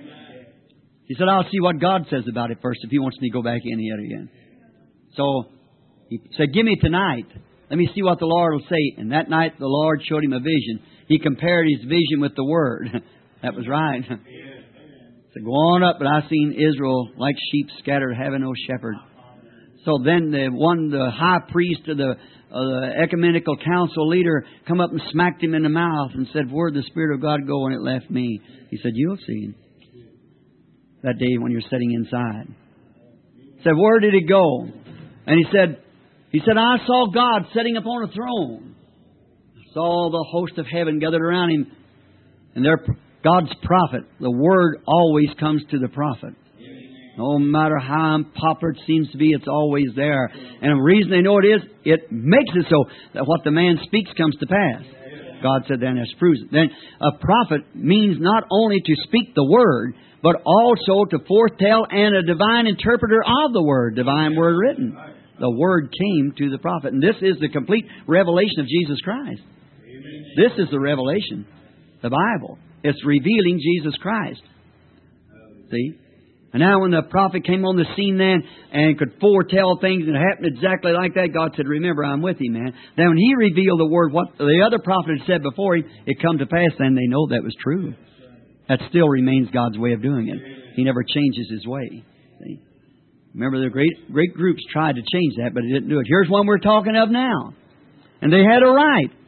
Speaker 1: He said, I'll see what God says about it first if He wants me to go back in yet again. So he said, give me tonight. Let me see what the Lord will say. And that night the Lord showed him a vision. He compared his vision with the Word. That was right. He said, go on up, but I seen Israel like sheep scattered, having no shepherd. So then the high priest of the ecumenical council leader come up and smacked him in the mouth and said, where'd the Spirit of God go when it left me? He said, you'll see him that day when you're sitting inside. He said, where did it go? And he said, I saw God sitting upon a throne. I saw the host of heaven gathered around Him. And they're God's prophet. The Word always comes to the prophet. No matter how unpopular it seems to be, it's always there. And the reason they know it is, it makes it so that what the man speaks comes to pass. God said, then that's proves it. Then a prophet means not only to speak the Word, but also to foretell and a divine interpreter of the Word, divine Word written. The Word came to the prophet. And this is the complete revelation of Jesus Christ. This is the revelation. The Bible. It's revealing Jesus Christ. See? And now when the prophet came on the scene then and could foretell things and it happened exactly like that, God said, remember, I'm with Him, man. Then when He revealed the Word, what the other prophet had said before Him, it come to pass, then they know that was true. That still remains God's way of doing it. He never changes His way. See? Remember, the great groups tried to change that, but it didn't do it. Here's one we're talking of now. And they had a right.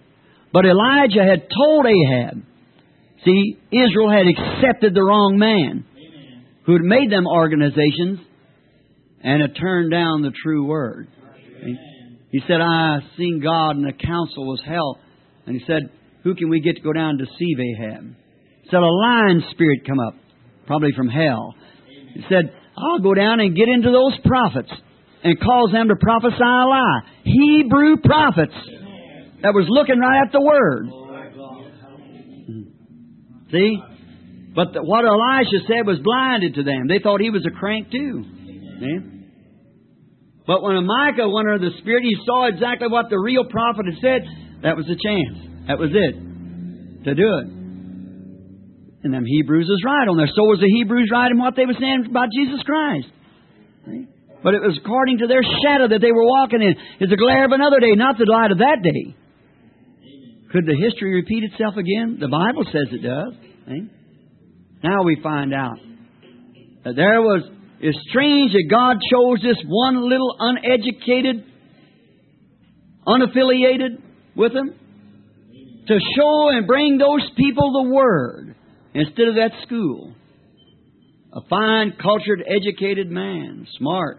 Speaker 1: But Elijah had told Ahab. See, Israel had accepted the wrong man who had made them organizations and had turned down the true word. He said, I seen God and the council was hell. And he said, who can we get to go down and deceive Ahab? He said, a lying spirit come up, probably from hell. He said, I'll go down and get into those prophets and cause them to prophesy a lie. Hebrew prophets that was looking right at the Word. See? But what Elisha said was blinded to them. They thought he was a crank too. See? But when Micah went under the Spirit, he saw exactly what the real prophet had said. That was the chance. That was it. To do it. And them Hebrews was right on there. So was the Hebrews right in what they were saying about Jesus Christ. See? But it was according to their shadow that they were walking in. It's the glare of another day, not the light of that day. Could the history repeat itself again? The Bible says it does. See? Now we find out that there was... It's strange that God chose this one little uneducated, unaffiliated with them to show and bring those people the Word instead of that school. A fine, cultured, educated man, smart.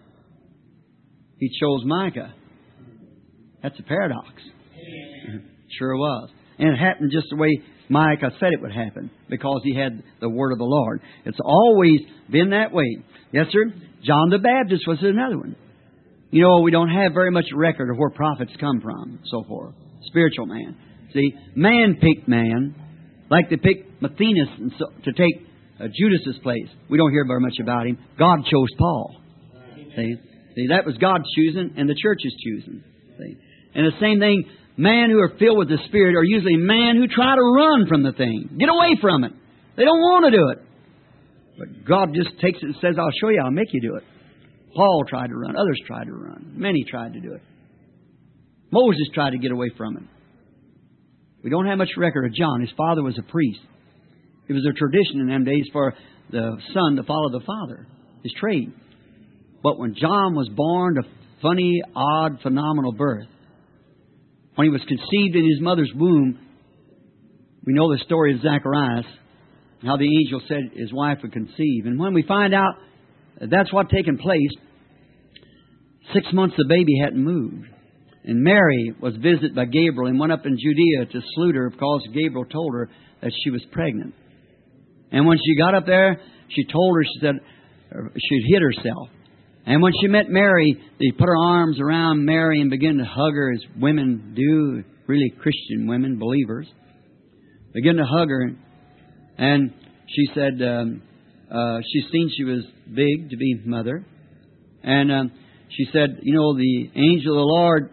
Speaker 1: He chose Micah. That's a paradox. Sure was. And it happened just the way Micah said it would happen, because he had the Word of the Lord. It's always been that way. Yes, sir? John the Baptist was another one. You know, we don't have very much record of where prophets come from, so forth. Spiritual man. See, man picked man, like they picked Matthias to take Judas's place. We don't hear very much about him. God chose Paul. See, that was God's choosing, and the church's choosing. See? And the same thing, men who are filled with the Spirit are usually men who try to run from the thing. Get away from it. They don't want to do it. But God just takes it and says, I'll show you, I'll make you do it. Paul tried to run. Others tried to run. Many tried to do it. Moses tried to get away from it. We don't have much record of John. His father was a priest. It was a tradition in them days for the son to follow the father, his trade. But when John was born to funny, odd, phenomenal birth, when he was conceived in his mother's womb, we know the story of Zacharias, how the angel said his wife would conceive. And when we find out that's what taken place, 6 months the baby hadn't moved. And Mary was visited by Gabriel and went up in Judea to salute her because Gabriel told her that she was pregnant. And when she got up there, she told her, she said she'd hid herself. And when she met Mary, they put her arms around Mary and began to hug her as women do, really Christian women, believers. Began to hug her. And she said she's seen she was big to be mother. And she said, you know, the angel of the Lord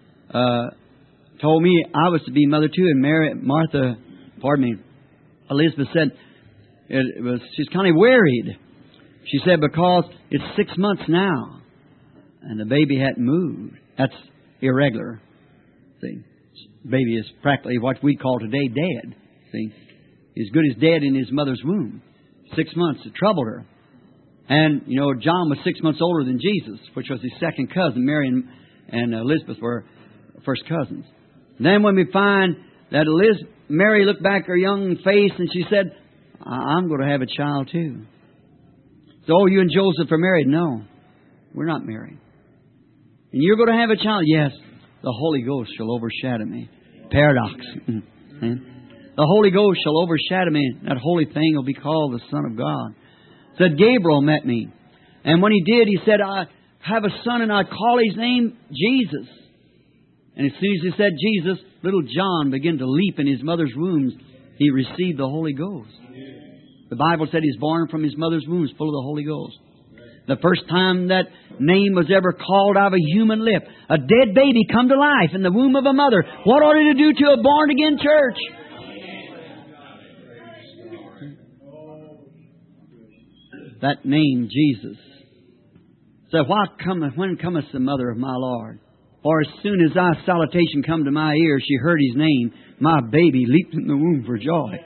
Speaker 1: told me I was to be mother too. And Elizabeth said she's kind of worried. She said, because it's 6 months now and the baby hadn't moved. That's irregular. See, baby is practically what we call today dead. See, he's good as dead in his mother's womb. 6 months, it troubled her. And, you know, John was 6 months older than Jesus, which was his second cousin. Mary and Elizabeth were first cousins. And then when we find that Mary looked back her young face and she said, I'm going to have a child too. So, you and Joseph are married? No, we're not married. And you're going to have a child? Yes, the Holy Ghost shall overshadow me. Paradox. The Holy Ghost shall overshadow me. That holy thing will be called the Son of God. Said Gabriel met me. And when he did, he said, I have a son and I call his name Jesus. And as soon as he said Jesus, little John began to leap in his mother's womb. He received the Holy Ghost. The Bible said he's born from his mother's womb full of the Holy Ghost. The first time that name was ever called out of a human lip. A dead baby come to life in the womb of a mother. What ought it to do to a born-again church? That name, Jesus. So when cometh the mother of my Lord? For as soon as thy salutation come to my ear, she heard his name. My baby leaped in the womb for joy.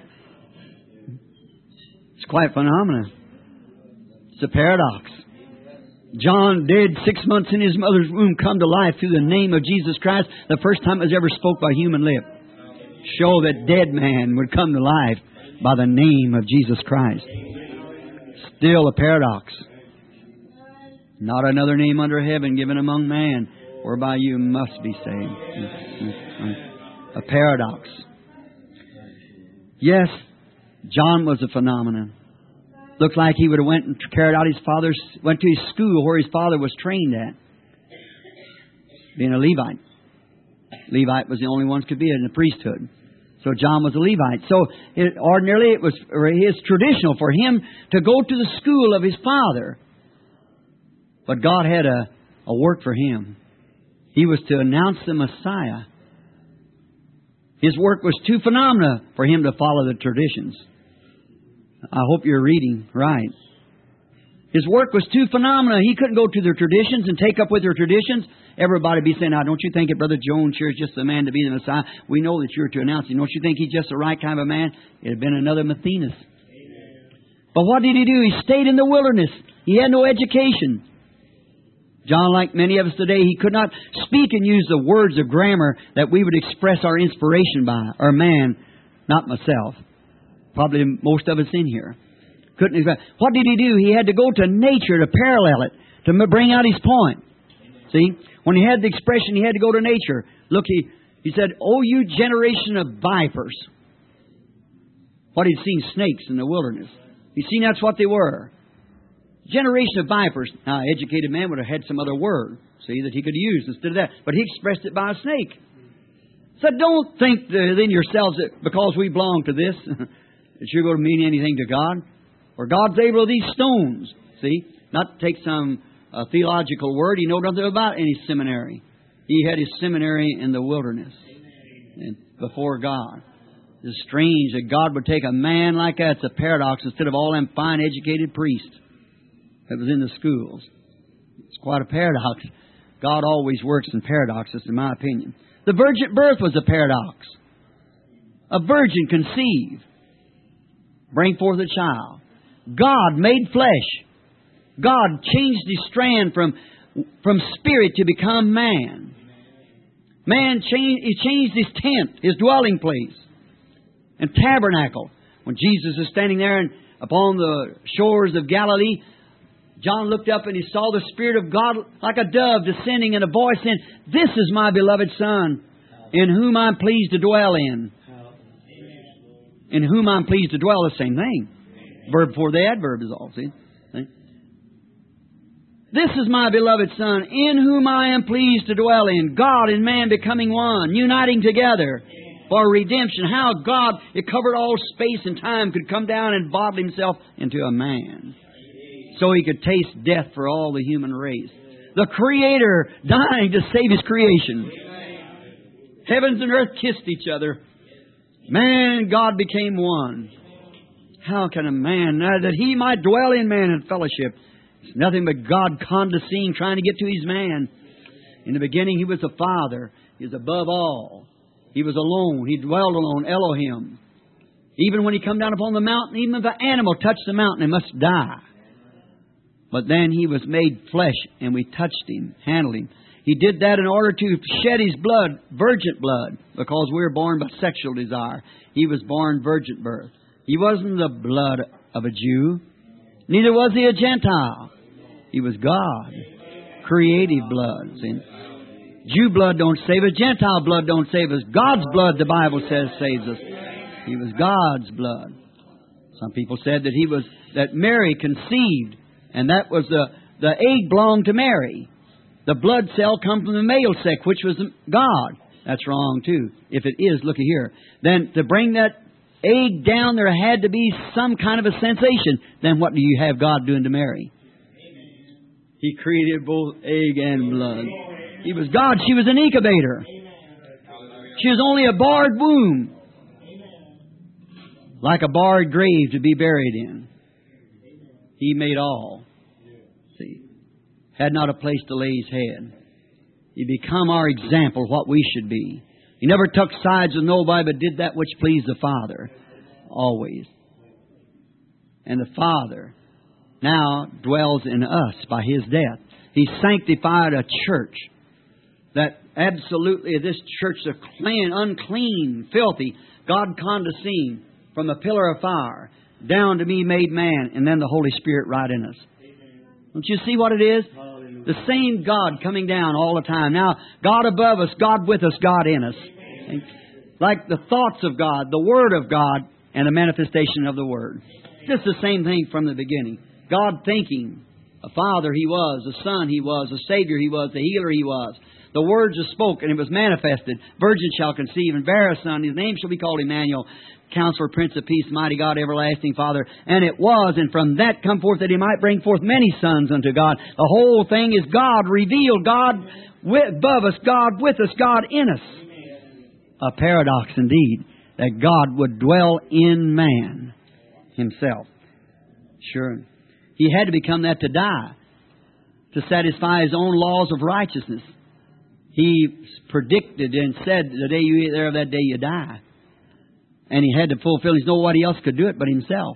Speaker 1: It's quite phenomenal. It's a paradox. John did 6 months in his mother's womb come to life through the name of Jesus Christ. The first time it was ever spoke by human lip. show that dead man would come to life by the name of Jesus Christ. Still a paradox. Not another name under heaven given among man whereby you must be saved. A paradox. Yes, John was a phenomenon. Looked like he would have went and carried out went to his school where his father was trained at. Being a Levite. Levite was the only one who could be in the priesthood. So John was a Levite. So ordinarily it was traditional for him to go to the school of his father. But God had a work for him. He was to announce the Messiah. His work was too phenomenal for him to follow the traditions. I hope you're reading right. His work was too phenomenal. He couldn't go to their traditions and take up with their traditions. Everybody be saying, now, don't you think that Brother Jones here is just the man to be the Messiah? We know that you're to announce him. Don't you think he's just the right kind of a man? It had been another Matthias. But what did he do? He stayed in the wilderness. He had no education. John, like many of us today, he could not speak and use the words of grammar that we would express our inspiration by. Or man, not myself. Probably most of us in here. Couldn't express. What did he do? He had to go to nature to parallel it, to bring out his point. See? When he had the expression, he had to go to nature. Look, he said, "O you generation of vipers." What he'd seen snakes in the wilderness. He'd seen that's what they were. Generation of vipers. Now, an educated man would have had some other word, see, that he could use instead of that. But he expressed it by a snake. So don't think within yourselves that because we belong to this, that you're going to mean anything to God. For God's able to these stones, see, not to take some theological word. He knew nothing about any seminary. He had his seminary in the wilderness and before God. It's strange that God would take a man like that. It's a paradox instead of all them fine educated priests that was in the schools. It's quite a paradox. God always works in paradoxes, in my opinion. The virgin birth was a paradox. A virgin conceived, bring forth a child. God made flesh. God changed his strand from spirit to become man. Man changed his tent, his dwelling place, and tabernacle. When Jesus is standing there and upon the shores of Galilee, John looked up and he saw the Spirit of God like a dove descending and a voice saying, "This is my beloved Son, in whom I'm pleased to dwell in." In whom I'm pleased to dwell, the same thing. Verb before the adverb is all, see? This is my beloved Son, in whom I am pleased to dwell in. God and man becoming one, uniting together for redemption. How God, it covered all space and time, could come down and bodily himself into a man. So he could taste death for all the human race. The Creator dying to save His creation. Heavens and earth kissed each other. Man and God became one. How can a man, that He might dwell in man in fellowship? It's nothing but God condescending, trying to get to His man. In the beginning, He was the Father. He was above all. He was alone. He dwelled alone, Elohim. Even when He come down upon the mountain, even if an animal touched the mountain, it must die. But then He was made flesh, and we touched Him, handled Him. He did that in order to shed His blood, virgin blood, because we were born by sexual desire. He was born virgin birth. He wasn't the blood of a Jew. Neither was He a Gentile. He was God. Creative blood. See? Jew blood don't save us. Gentile blood don't save us. God's blood, the Bible says, saves us. He was God's blood. Some people said that Mary conceived, and that was the egg belonged to Mary. The blood cell come from the male sex, which was God. That's wrong too. If it is, looky here. Then to bring that egg down, there had to be some kind of a sensation. Then what do you have God doing to Mary? He created both egg and blood. He was God. She was an incubator. She was only a barred womb. Like a barred grave to be buried in. He made all. See, had not a place to lay His head. He become our example of what we should be. He never took sides with nobody, but did that which pleased the Father. Always. And the Father now dwells in us by His death. He sanctified a church. that absolutely this church is unclean, filthy, God condescend from a pillar of fire down to be made man, and then the Holy Spirit right in us. Don't you see what it is? Hallelujah. The same God coming down all the time. Now, God above us, God with us, God in us. Amen. Like the thoughts of God, the Word of God, and the manifestation of the Word. Just the same thing from the beginning. God thinking. A Father He was, a Son He was, a Savior He was, the Healer He was. The words are spoken, it was manifested. Virgin shall conceive and bear a son. His name shall be called Emmanuel, Counselor, Prince of Peace, Mighty God, Everlasting Father. And it was, and from that come forth that He might bring forth many sons unto God. The whole thing is God revealed, God above us, God with us, God in us. A paradox indeed, that God would dwell in man Himself. Sure. He had to become that to die, to satisfy His own laws of righteousness. He predicted and said, the day you eat thereof, that day you die. And He had to fulfill. There's nobody else could do it but Himself.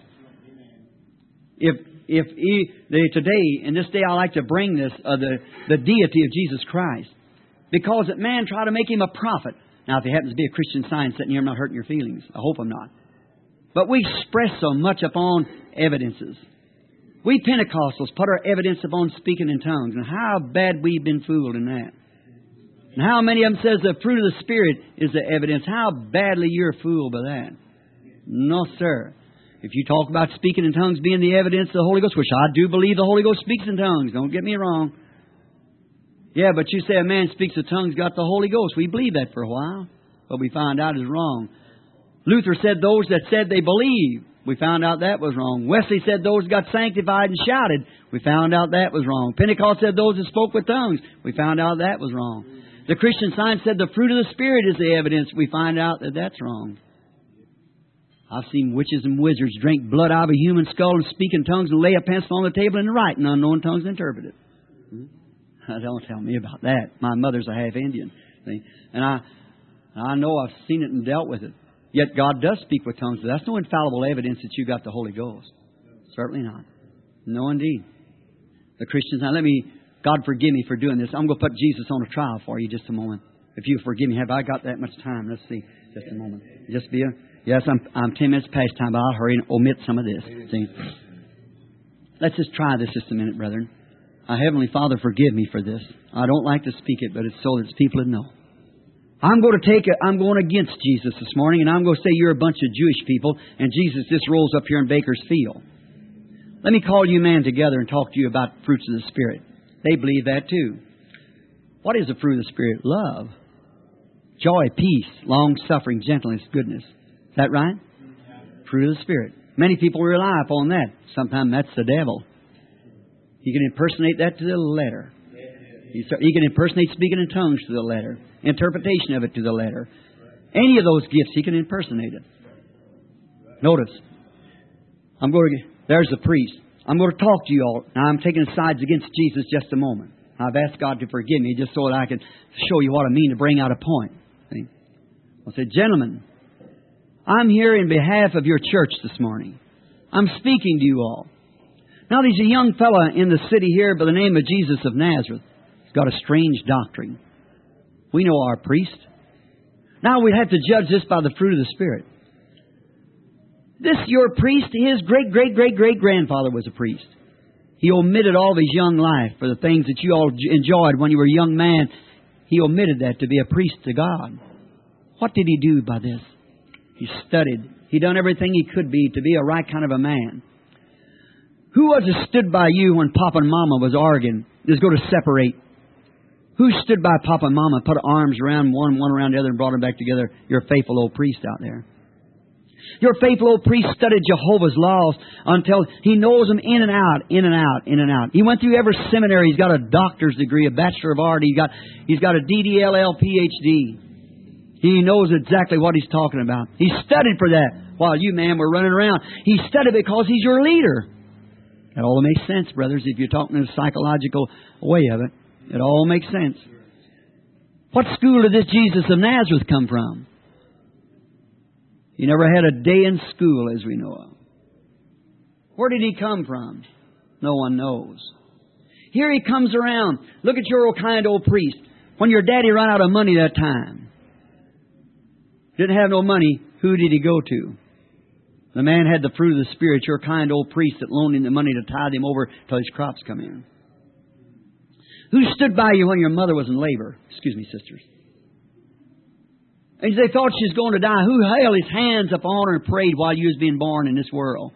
Speaker 1: Today, in this day, I like to bring this, the deity of Jesus Christ. Because that man tried to make Him a prophet. Now, if he happens to be a Christian Science sitting here, I'm not hurting your feelings. I hope I'm not. But we express so much upon evidences. We Pentecostals put our evidence upon speaking in tongues. And how bad we've been fooled in that. And how many of them says the fruit of the Spirit is the evidence? How badly you're fooled by that. No, sir. If you talk about speaking in tongues being the evidence of the Holy Ghost, which I do believe the Holy Ghost speaks in tongues. Don't get me wrong. Yeah, but you say a man speaks in tongues got the Holy Ghost. We believe that for a while. But we found out is wrong. Luther said those that said they believe. We found out that was wrong. Wesley said those got sanctified and shouted. We found out that was wrong. Pentecost said those that spoke with tongues. We found out that was wrong. The Christian Science said the fruit of the Spirit is the evidence. We find out that that's wrong. I've seen witches and wizards drink blood out of a human skull and speak in tongues and lay a pencil on the table and write in unknown tongues and interpret it. Don't tell me about that. My mother's a half Indian. See? And I know I've seen it and dealt with it. Yet God does speak with tongues, but that's no infallible evidence that you got the Holy Ghost. Certainly not. No, indeed. The Christians, now God forgive me for doing this. I'm going to put Jesus on a trial for you just a moment. If you forgive me, have I got that much time? Let's see. Just a moment. Yes, I'm 10 minutes past time, but I'll hurry and omit some of this. See? Let's just try this just a minute, brethren. Our Heavenly Father, forgive me for this. I don't like to speak it, but it's so that people would know. I'm going against Jesus this morning, and I'm going to say you're a bunch of Jewish people, and Jesus just rolls up here in Bakersfield. Let me call you man together and talk to you about fruits of the Spirit. They believe that too. What is the fruit of the Spirit? Love, joy, peace, long-suffering, gentleness, goodness. Is that right? Fruit of the Spirit. Many people rely upon that. Sometimes that's the devil. He can impersonate that to the letter. He can impersonate speaking in tongues to the letter. Interpretation of it to the letter. Any of those gifts, he can impersonate it. Notice. There's the priest. I'm going to talk to you all. Now, I'm taking sides against Jesus just a moment. I've asked God to forgive me just so that I can show you what I mean to bring out a point. See? I said, gentlemen, I'm here in behalf of your church this morning. I'm speaking to you all. Now, there's a young fella in the city here by the name of Jesus of Nazareth. He's got a strange doctrine. We know our priest. Now, we'd have to judge this by the fruit of the Spirit. This, your priest, his great-great-great-great-grandfather was a priest. He omitted all of his young life for the things that you all enjoyed when you were a young man. He omitted that to be a priest to God. What did he do by this? He studied. He done everything he could be to be a right kind of a man. Who was it stood by you when Papa and Mama was arguing? They was going to separate. Who stood by Papa and Mama, put arms around one around the other, and brought them back together? Your faithful old priest out there. Your faithful old priest studied Jehovah's laws until he knows them in and out, in and out, in and out. He went through every seminary. He's got a doctor's degree, a Bachelor of Art. He's got a DDLL PhD. He knows exactly what he's talking about. He studied for that while you, man, were running around. He studied because he's your leader. It all makes sense, brothers, if you're talking in a psychological way of it. It all makes sense. What school did this Jesus of Nazareth come from? He never had a day in school, as we know of. Where did he come from? No one knows. Here he comes around. Look at your old kind old priest. When your daddy run out of money that time, didn't have no money, who did he go to? The man had the fruit of the Spirit, your kind old priest that loaned him the money to tithe him over till his crops come in. Who stood by you when your mother was in labor? Excuse me, sisters. And they thought she was going to die. Who held his hands up on her and prayed while you was being born in this world?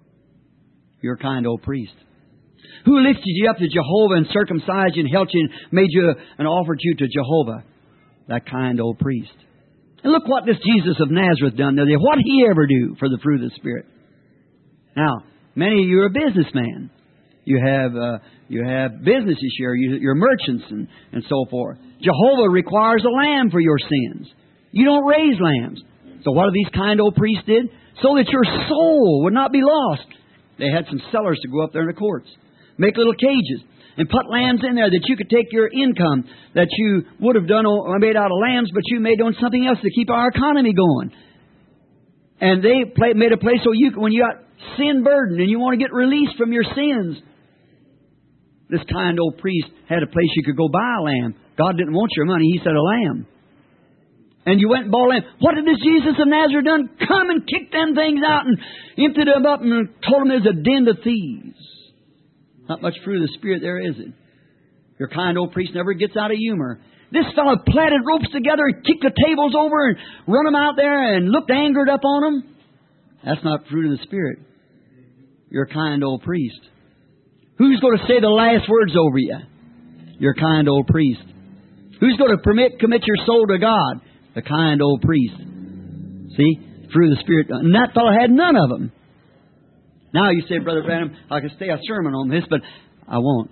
Speaker 1: Your kind old priest. Who lifted you up to Jehovah and circumcised you and helped you and made you and offered you to Jehovah? That kind old priest. And look what this Jesus of Nazareth done. What did He ever do for the fruit of the Spirit? Now, many of you are businessmen. You have businesses here. You're merchants and so forth. Jehovah requires a lamb for your sins. You don't raise lambs. So what have these kind old priests did? So that your soul would not be lost. They had some sellers to go up there in the courts. Make little cages and put lambs in there that you could take your income that you would have done or made out of lambs, but you made on something else to keep our economy going. And they made a place so when you got sin burden and you want to get released from your sins, this kind old priest had a place you could go buy a lamb. God didn't want your money. He said a lamb. And you went and bought a lamb. What did this Jesus of Nazareth done? Come and kick them things out and emptied them up and told them there's a den of thieves. Not much fruit of the Spirit there, is it? Your kind old priest never gets out of humor. This fellow plaited ropes together and kicked the tables over and run them out there and looked angered up on them. That's not fruit of the Spirit. Your kind old priest. Who's going to say the last words over you? Your kind old priest. Who's going to commit your soul to God? The kind old priest. See? Fruit of the Spirit. And that fellow had none of them. Now you say, Brother Branham, I could stay a sermon on this, but I won't.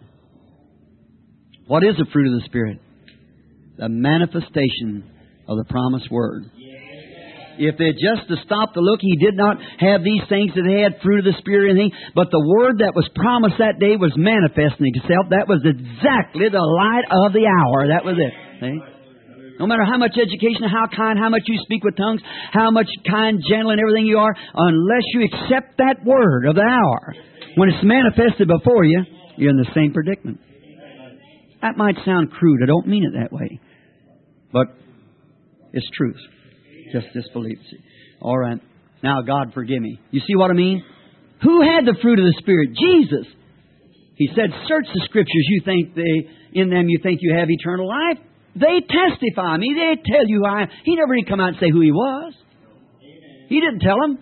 Speaker 1: What is the fruit of the Spirit? The manifestation of the promised Word. If they just to stop to look, He did not have these things that they had, fruit of the Spirit or anything, but the Word that was promised that day was manifesting itself. That was exactly the light of the hour. That was it. See? No matter how much education, how kind, how much you speak with tongues, how much kind, gentle, and everything you are, unless you accept that word of the hour, when it's manifested before you, you're in the same predicament. That might sound crude. I don't mean it that way. But it's truth. Just disbelieve. All right. Now, God forgive me. You see what I mean? Who had the fruit of the Spirit? Jesus. He said, search the Scriptures. In them you think you have eternal life. They testify me. They tell you who I am. He never did come out and say who He was. He didn't tell them.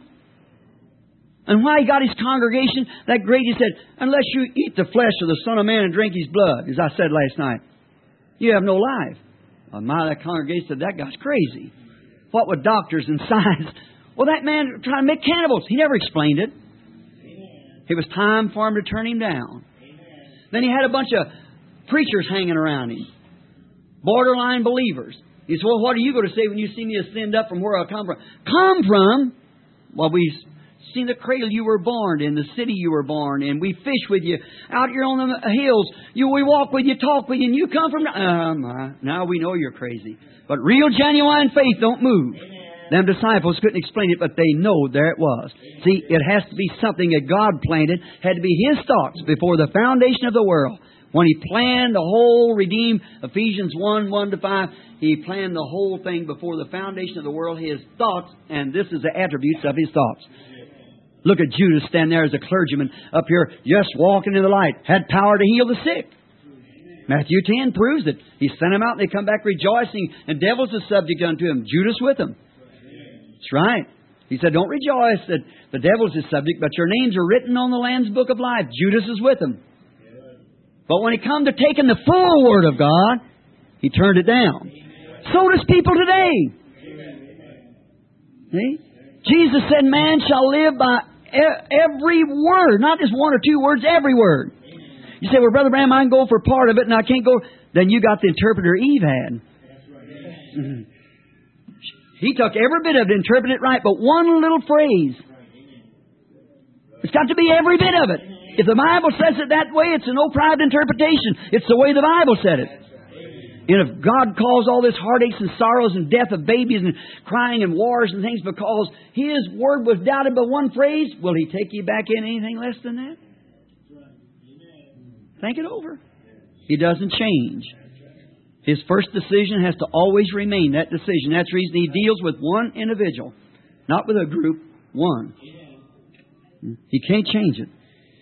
Speaker 1: And why He got His congregation that great, He said, unless you eat the flesh of the Son of Man and drink His blood, as I said last night, you have no life. Well, that congregation said, that guy's crazy. What with doctors and science? Well, that man trying to make cannibals. He never explained it. It was time for him to turn him down. Then he had a bunch of preachers hanging around him. Borderline believers. He said, well, what are you going to say when you see me ascend up from where I come from? Come from? Well, we've seen the cradle you were born in, the city you were born in. We fish with you out here on the hills. We walk with you, talk with you, and you come from... now we know you're crazy. But real, genuine faith don't move. Them disciples couldn't explain it, but they know there it was. See, it has to be something that God planted. Had to be His thoughts before the foundation of the world. When He planned the whole redeem, Ephesians 1:1-5, He planned the whole thing before the foundation of the world, His thoughts, and this is the attributes of His thoughts. Look at Judas stand there as a clergyman up here, just walking in the light, had power to heal the sick. Matthew 10 proves it. He sent them out and they come back rejoicing, and devils are subject unto him. Judas with them. That's right. He said, don't rejoice that the devils is subject, but your names are written on the Lamb's book of life. Judas is with them. But when he come to taking the full Word of God, he turned it down. So does people today. See? Jesus said, man shall live by every word. Not just one or two words, every word. You say, well, Brother Branham, I can go for part of it and I can't go. Then you got the interpreter Eve had. Mm-hmm. He took every bit of it, interpreted it right, but one little phrase. It's got to be every bit of it. If the Bible says it that way, it's no private interpretation. It's the way the Bible said it. And if God caused all this heartaches and sorrows and death of babies and crying and wars and things because His Word was doubted by one phrase, will He take you back in anything less than that? Think it over. He doesn't change. His first decision has to always remain that decision. That's the reason He deals with one individual, not with a group, one. He can't change it.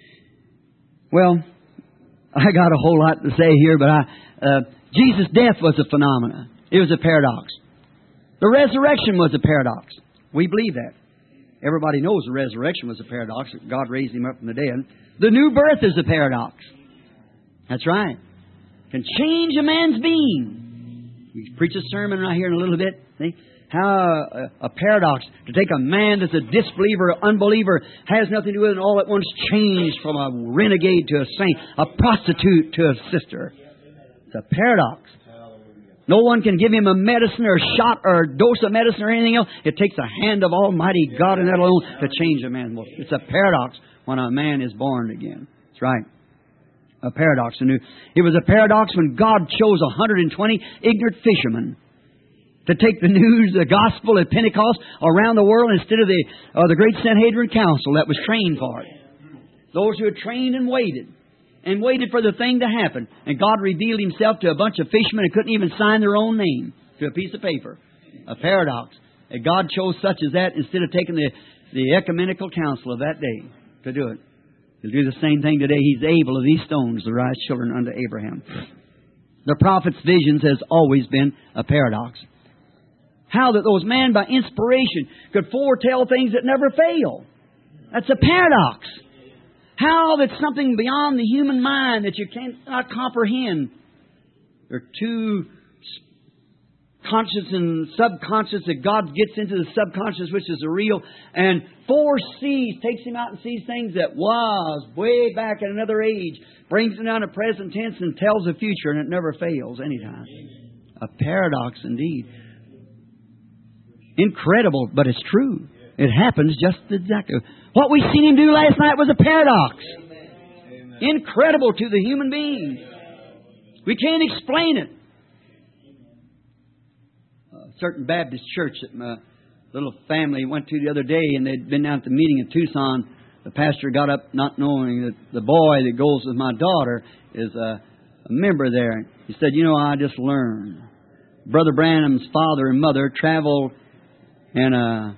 Speaker 1: Well, I got a whole lot to say here, but Jesus' death was a phenomenon. It was a paradox. The resurrection was a paradox. We believe that. Everybody knows the resurrection was a paradox. God raised Him up from the dead. The new birth is a paradox. That's right. Can change a man's being. We preach a sermon right here in a little bit. See? How a paradox to take a man that's a disbeliever, unbeliever, has nothing to do with it, and all at once changed from a renegade to a saint, a prostitute to a sister. It's a paradox. No one can give him a medicine or a shot or a dose of medicine or anything else. It takes the hand of Almighty God and that alone to change a man. It's a paradox when a man is born again. That's right. A paradox. It was a paradox when God chose 120 ignorant fishermen to take the news, the gospel at Pentecost around the world instead of the great Sanhedrin Council that was trained for it. Those who had trained and waited for the thing to happen. And God revealed Himself to a bunch of fishermen who couldn't even sign their own name to a piece of paper. A paradox. And God chose such as that instead of taking the ecumenical council of that day to do it. He'll do the same thing today. He's able of these stones to rise children unto Abraham. The prophet's visions has always been a paradox. How that those men by inspiration could foretell things that never fail. That's a paradox. How that something beyond the human mind that you cannot comprehend. There are two conscious and subconscious that God gets into the subconscious, which is the real, and foresees, takes him out and sees things that was way back in another age, brings them down to present tense and tells the future, and it never fails anytime. A paradox indeed. Incredible, but it's true. It happens just exactly. What we seen Him do last night was a paradox. Amen. Incredible to the human being. We can't explain it. A certain Baptist church that my little family went to the other day, and they'd been down at the meeting in Tucson. The pastor got up not knowing that the boy that goes with my daughter is a member there. He said, I just learned. Brother Branham's father and mother traveled in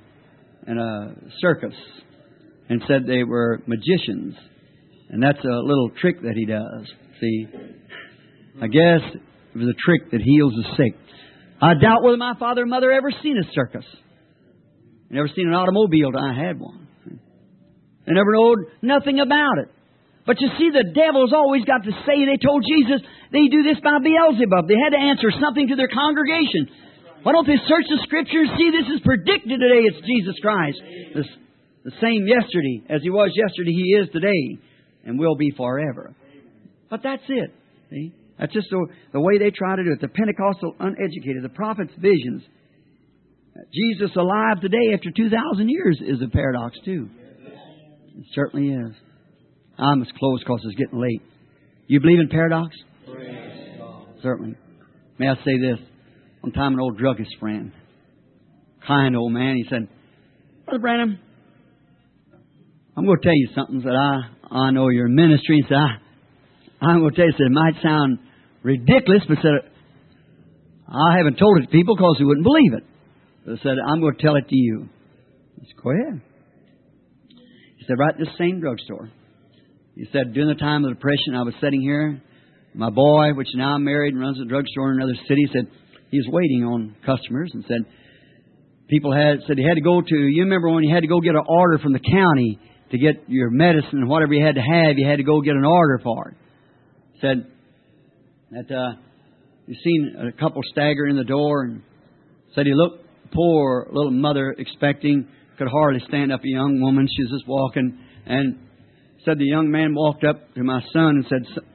Speaker 1: a circus and said they were magicians. And that's a little trick that he does. See, I guess it was a trick that heals the sick. I doubt whether my father and mother ever seen a circus. Never seen an automobile till I had one. They never knowed nothing about it. But you see, the devil's always got to say, they told Jesus, they do this by Beelzebub. They had to answer something to their congregation. Why don't they search the Scripture and see this is predicted today? It's Jesus Christ. The same yesterday as He was yesterday, He is today and will be forever. But that's it. See? That's just the way they try to do it. The Pentecostal uneducated, the prophet's visions. Jesus alive today after 2,000 years is a paradox too. It certainly is. I must close because it's getting late. You believe in paradox? Certainly. May I say this? One time an old druggist friend, kind old man, he said, Brother Branham, I'm going to tell you something that I know your ministry. He said, I'm going to tell you, it might sound ridiculous, but said, I haven't told it to people because they wouldn't believe it. But I said, I'm going to tell it to you. He said, go ahead. He said, right at this same drugstore. He said, during the time of the Depression, I was sitting here. My boy, which now I'm married and runs a drugstore in another city, said he was waiting on customers and said he had to go to, you remember when you had to go get an order from the county to get your medicine and whatever you had to go get an order for it. Said that you seen a couple stagger in the door, and said he looked, poor little mother expecting, could hardly stand up, a young woman, she was just walking, and said the young man walked up to my son and said,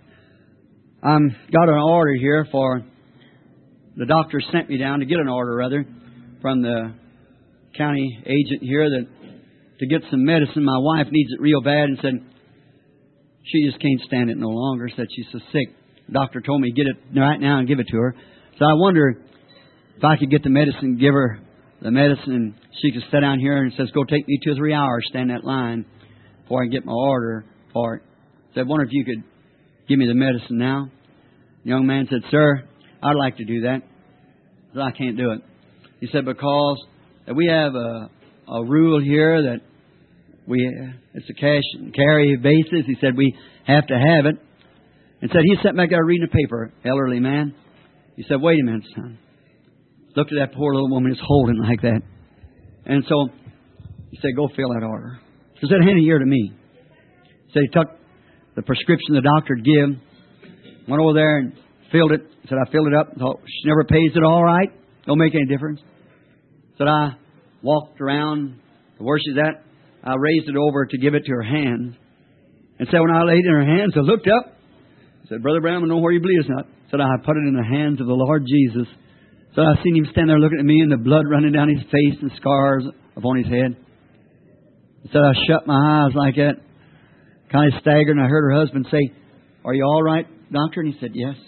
Speaker 1: got an order here for, the doctor sent me down to get an order rather from the county agent here to get some medicine. My wife needs it real bad, and said she just can't stand it no longer. Said she's so sick. The doctor told me to get it right now and give it to her. So I wonder if I could get the medicine, give her the medicine, and she could sit down here and says, go take me 2 or 3 hours, stand that line before I can get my order for it. So I wonder if you could give me the medicine now. The young man said, sir, I'd like to do that. But I can't do it. He said, because we have a rule here that it's a cash and carry basis. He said, we have to have it. And said, he's sitting back there reading the paper, elderly man. He said, wait a minute, son. Looked at that poor little woman who's holding like that. And so he said, go fill that order. So he said, hand it here to me. He said, he took the prescription the doctor would give, went over there and filled it. He said, I filled it up. Thought, she never pays it all right. Don't make any difference. Said, I walked around to where she's at. I raised it over to give it to her hands. And said, when I laid it in her hands, I looked up. Said, Brother Branham, I know where you believe us not. Said, I put it in the hands of the Lord Jesus. So I seen him stand there looking at me and the blood running down his face and scars upon his head. So I shut my eyes like that, kind of staggered, and I heard her husband say, are you all right, doctor? And he said, yes.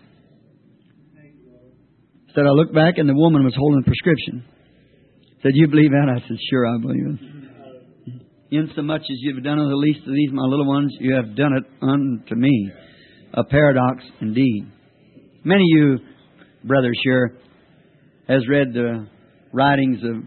Speaker 1: Said, I looked back and the woman was holding a prescription. Said, you believe that? I said, sure, I believe it. Insomuch as you've done unto the least of these, my little ones, you have done it unto me. A paradox indeed. Many of you brothers here has read the writings of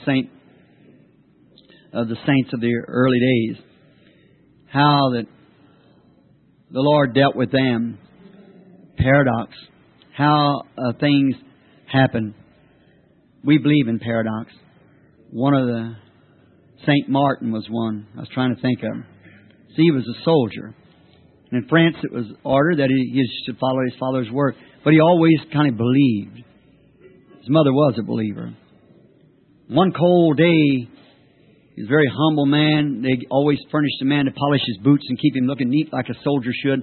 Speaker 1: the saints of the early days. How that the Lord dealt with them. Paradox. How things happen. We believe in paradox. One of the St. Martin was one I was trying to think of. See, he was a soldier. And in France it was ordered that he should follow his father's work. But he always kind of believed. His mother was a believer. One cold day, he was a very humble man. They always furnished a man to polish his boots and keep him looking neat like a soldier should.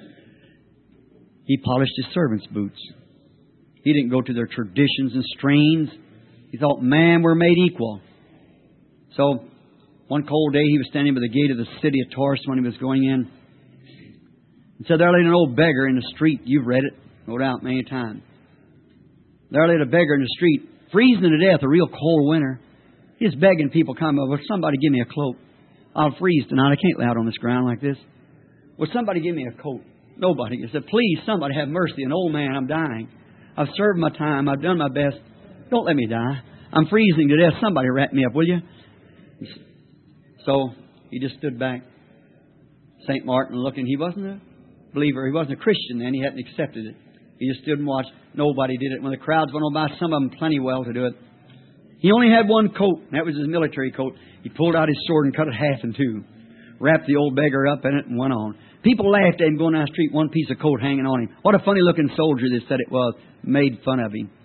Speaker 1: He polished his servants' boots. He didn't go to their traditions and strains. He thought, man, we're made equal. So, one cold day, he was standing by the gate of the city of Tours when he was going in. And so there laid an old beggar in the street. You've read it, no doubt, many times. There laid a beggar in the street, freezing to death, a real cold winter. He's begging people, come over, will somebody give me a cloak? I'll freeze tonight. I can't lay out on this ground like this. Will somebody give me a coat? Nobody. He said, please, somebody have mercy. An old man, I'm dying. I've served my time. I've done my best. Don't let me die. I'm freezing to death. Somebody wrap me up, will you? So he just stood back. St. Martin looking. He wasn't a believer. He wasn't a Christian then. He hadn't accepted it. He just stood and watched. Nobody did it. When the crowds went on by, some of them plenty well to do it. He only had one coat, and that was his military coat. He pulled out his sword and cut it half in two. Wrapped the old beggar up in it and went on. People laughed at him going down the street, one piece of coat hanging on him. What a funny-looking soldier they said it was. Made fun of him.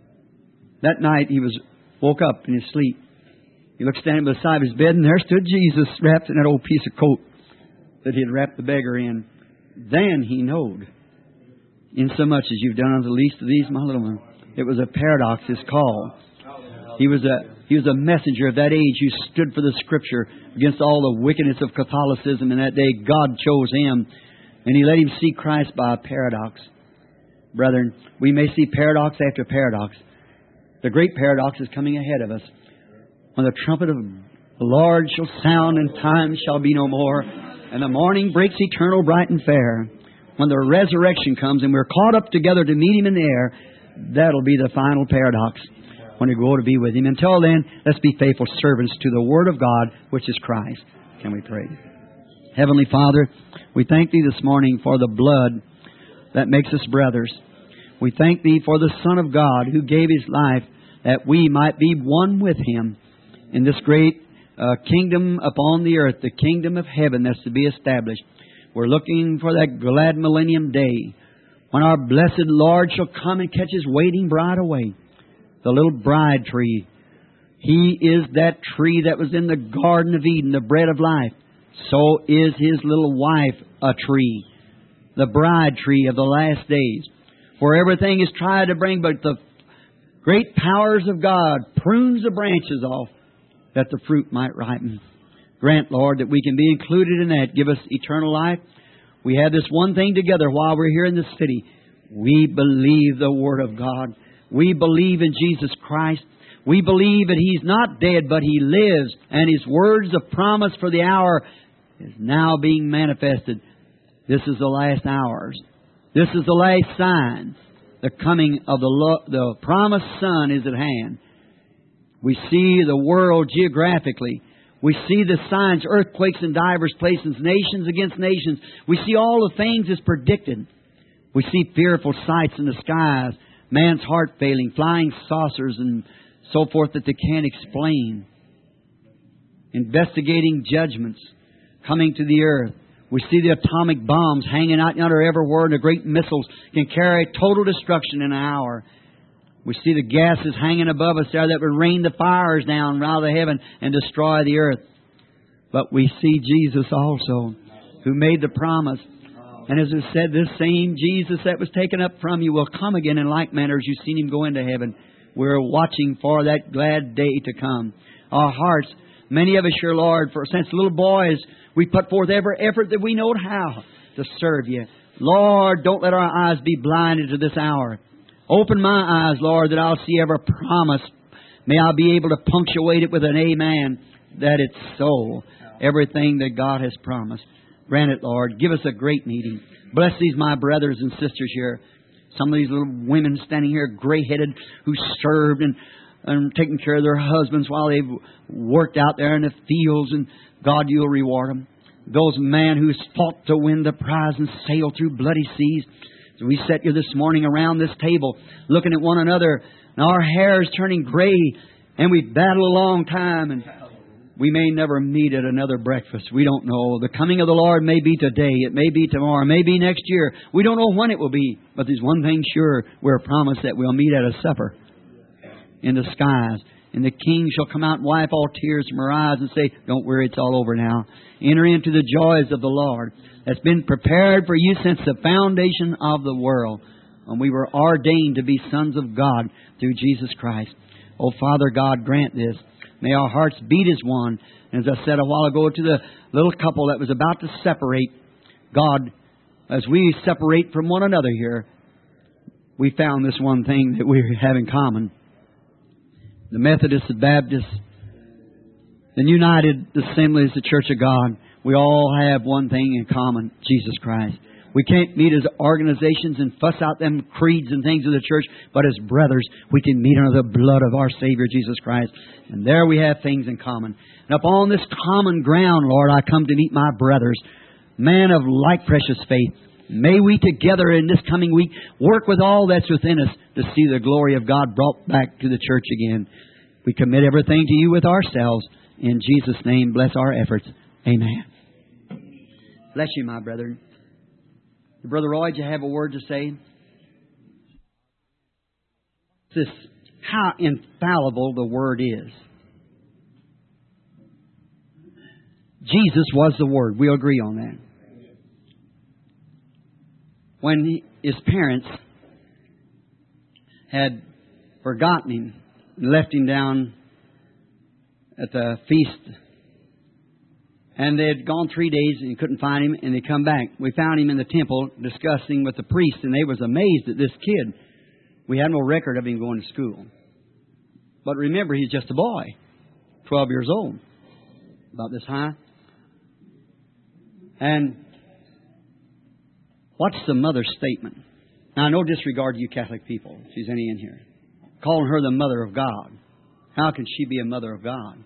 Speaker 1: That night he woke up in his sleep. He looked standing beside his bed, and there stood Jesus wrapped in that old piece of coat that he had wrapped the beggar in. Then he knowed, insomuch as you've done unto the least of these, my little one. It was a paradox, his call. He was a messenger of that age who stood for the Scripture against all the wickedness of Catholicism. In that day, God chose him, and He let him see Christ by a paradox. Brethren, we may see paradox after paradox. The great paradox is coming ahead of us. When the trumpet of the Lord shall sound, and time shall be no more, and the morning breaks eternal, bright and fair. When the resurrection comes and we're caught up together to meet Him in the air, that'll be the final paradox. When we go to be with Him. Until then, let's be faithful servants to the Word of God, which is Christ. Can we pray? Heavenly Father, we thank Thee this morning for the blood that makes us brothers. We thank Thee for the Son of God who gave His life that we might be one with Him in this great kingdom upon the earth, the kingdom of heaven that's to be established. We're looking for that glad millennium day when our blessed Lord shall come and catch His waiting bride away. The little bride tree. He is that tree that was in the Garden of Eden, the bread of life. So is His little wife a tree. The bride tree of the last days. For everything is tried to bring, but the great powers of God prunes the branches off that the fruit might ripen. Grant, Lord, that we can be included in that. Give us eternal life. We have this one thing together while we're here in this city. We believe the Word of God. We believe in Jesus Christ. We believe that He's not dead, but He lives. And His words of promise for the hour is now being manifested. This is the last hours. This is the last sign. The coming of the promised Son is at hand. We see the world geographically. We see the signs, earthquakes in divers places, nations against nations. We see all the things as predicted. We see fearful sights in the skies, man's heart failing, flying saucers and so forth that they can't explain. Investigating judgments coming to the earth. We see the atomic bombs hanging out yonder everywhere, and the great missiles can carry total destruction in an hour. We see the gases hanging above us there that would rain the fires down out of heaven and destroy the earth. But we see Jesus also, who made the promise. And as it said, this same Jesus that was taken up from you will come again in like manner as you've seen Him go into heaven. We're watching for that glad day to come. Our hearts, many of us, your Lord, for since little boys, we put forth every effort that we know how to serve you. Lord, don't let our eyes be blinded to this hour. Open my eyes, Lord, that I'll see every promise. May I be able to punctuate it with an amen, that it's so. Everything that God has promised. Grant it, Lord. Give us a great meeting. Bless these my brothers and sisters here. Some of these little women standing here, gray-headed, who served and taken care of their husbands while they've worked out there in the fields. And God, You'll reward them. Those men who fought to win the prize and sailed through bloody seas. So we sat here this morning around this table, looking at one another, and our hair is turning gray, and we battle a long time, and we may never meet at another breakfast. We don't know. The coming of the Lord may be today. It may be tomorrow. It may be next year. We don't know when it will be. But there's one thing sure. We're promised that we'll meet at a supper in the skies. And the King shall come out and wipe all tears from our eyes and say, don't worry, it's all over now. Enter into the joys of the Lord that's been prepared for you since the foundation of the world. And we were ordained to be sons of God through Jesus Christ. Oh, Father God, grant this. May our hearts beat as one. And as I said a while ago to the little couple that was about to separate, God, as we separate from one another here, we found this one thing that we have in common. The Methodists, the Baptists, the United Assemblies, the Church of God, we all have one thing in common, Jesus Christ. We can't meet as organizations and fuss out them creeds and things of the church, but as brothers, we can meet under the blood of our Savior, Jesus Christ. And there we have things in common. And upon this common ground, Lord, I come to meet my brothers, men of like precious faith. May we together in this coming week work with all that's within us to see the glory of God brought back to the church again. We commit everything to You with ourselves. In Jesus' name, bless our efforts. Amen. Bless you, my brethren. Brother Roy, do you have a word to say? This, how infallible the Word is. Jesus was the Word. We'll agree on that. When his parents had forgotten Him and left Him down at the feast, and they had gone 3 days and couldn't find Him, and they come back. We found Him in the temple discussing with the priest, and they was amazed at this kid. We had no record of him going to school. But remember, he's just a boy, 12 years old, about this high. And what's the mother's statement? Now, no disregard to you Catholic people, if there's any in here. Calling her the mother of God. How can she be a mother of God?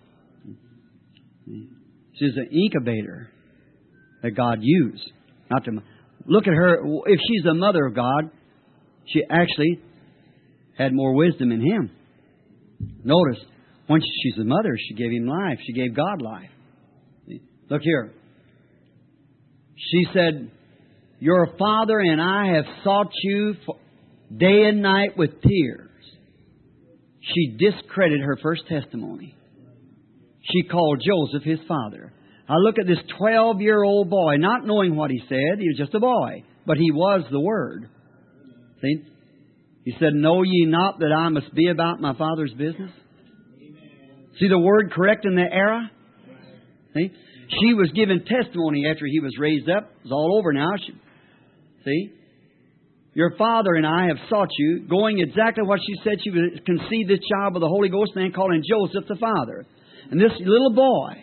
Speaker 1: She's an incubator that God used. Not to look at her. If she's the mother of God, she actually had more wisdom in Him. Notice, once she's the mother, she gave Him life. She gave God life. Look here. She said, Your Father and I have sought You day and night with tears. She discredited her first testimony. She called Joseph his father. Now look at this 12-year-old boy, not knowing what he said. He was just a boy. But he was the Word. See? He said, Know ye not that I must be about my Father's business? See the Word correct in the era? See? She was given testimony after he was raised up. It's all over now. See? Your Father and I have sought You, going exactly what she said. She would conceive this child with the Holy Ghost, and then calling Joseph the father. And this little boy,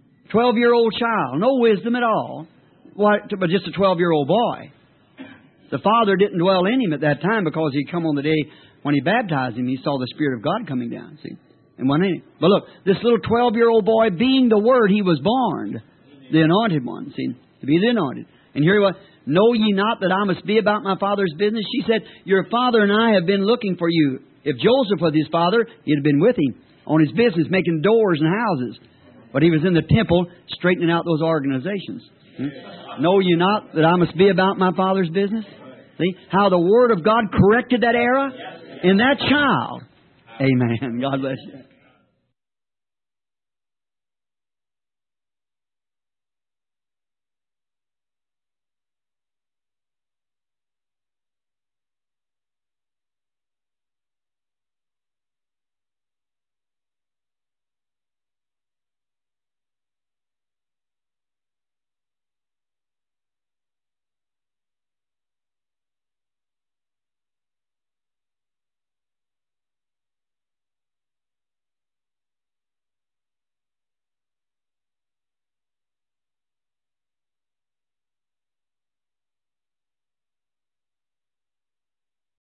Speaker 1: 12-year-old child, no wisdom at all, but just a 12-year-old boy. The Father didn't dwell in him at that time because he come on the day when he baptized him. He saw the Spirit of God coming down, see, and went in him. But look, this little 12-year-old boy, being the Word, he was born, the anointed one, see, to be the anointed. And here he was, know ye not that I must be about my Father's business? She said, your father and I have been looking for you. If Joseph was his father, he'd have been with him on his business, making doors and houses. But he was in the temple straightening out those organizations. Know ye not that I must be about my Father's business? See how the Word of God corrected that error in that child. Amen. God bless you.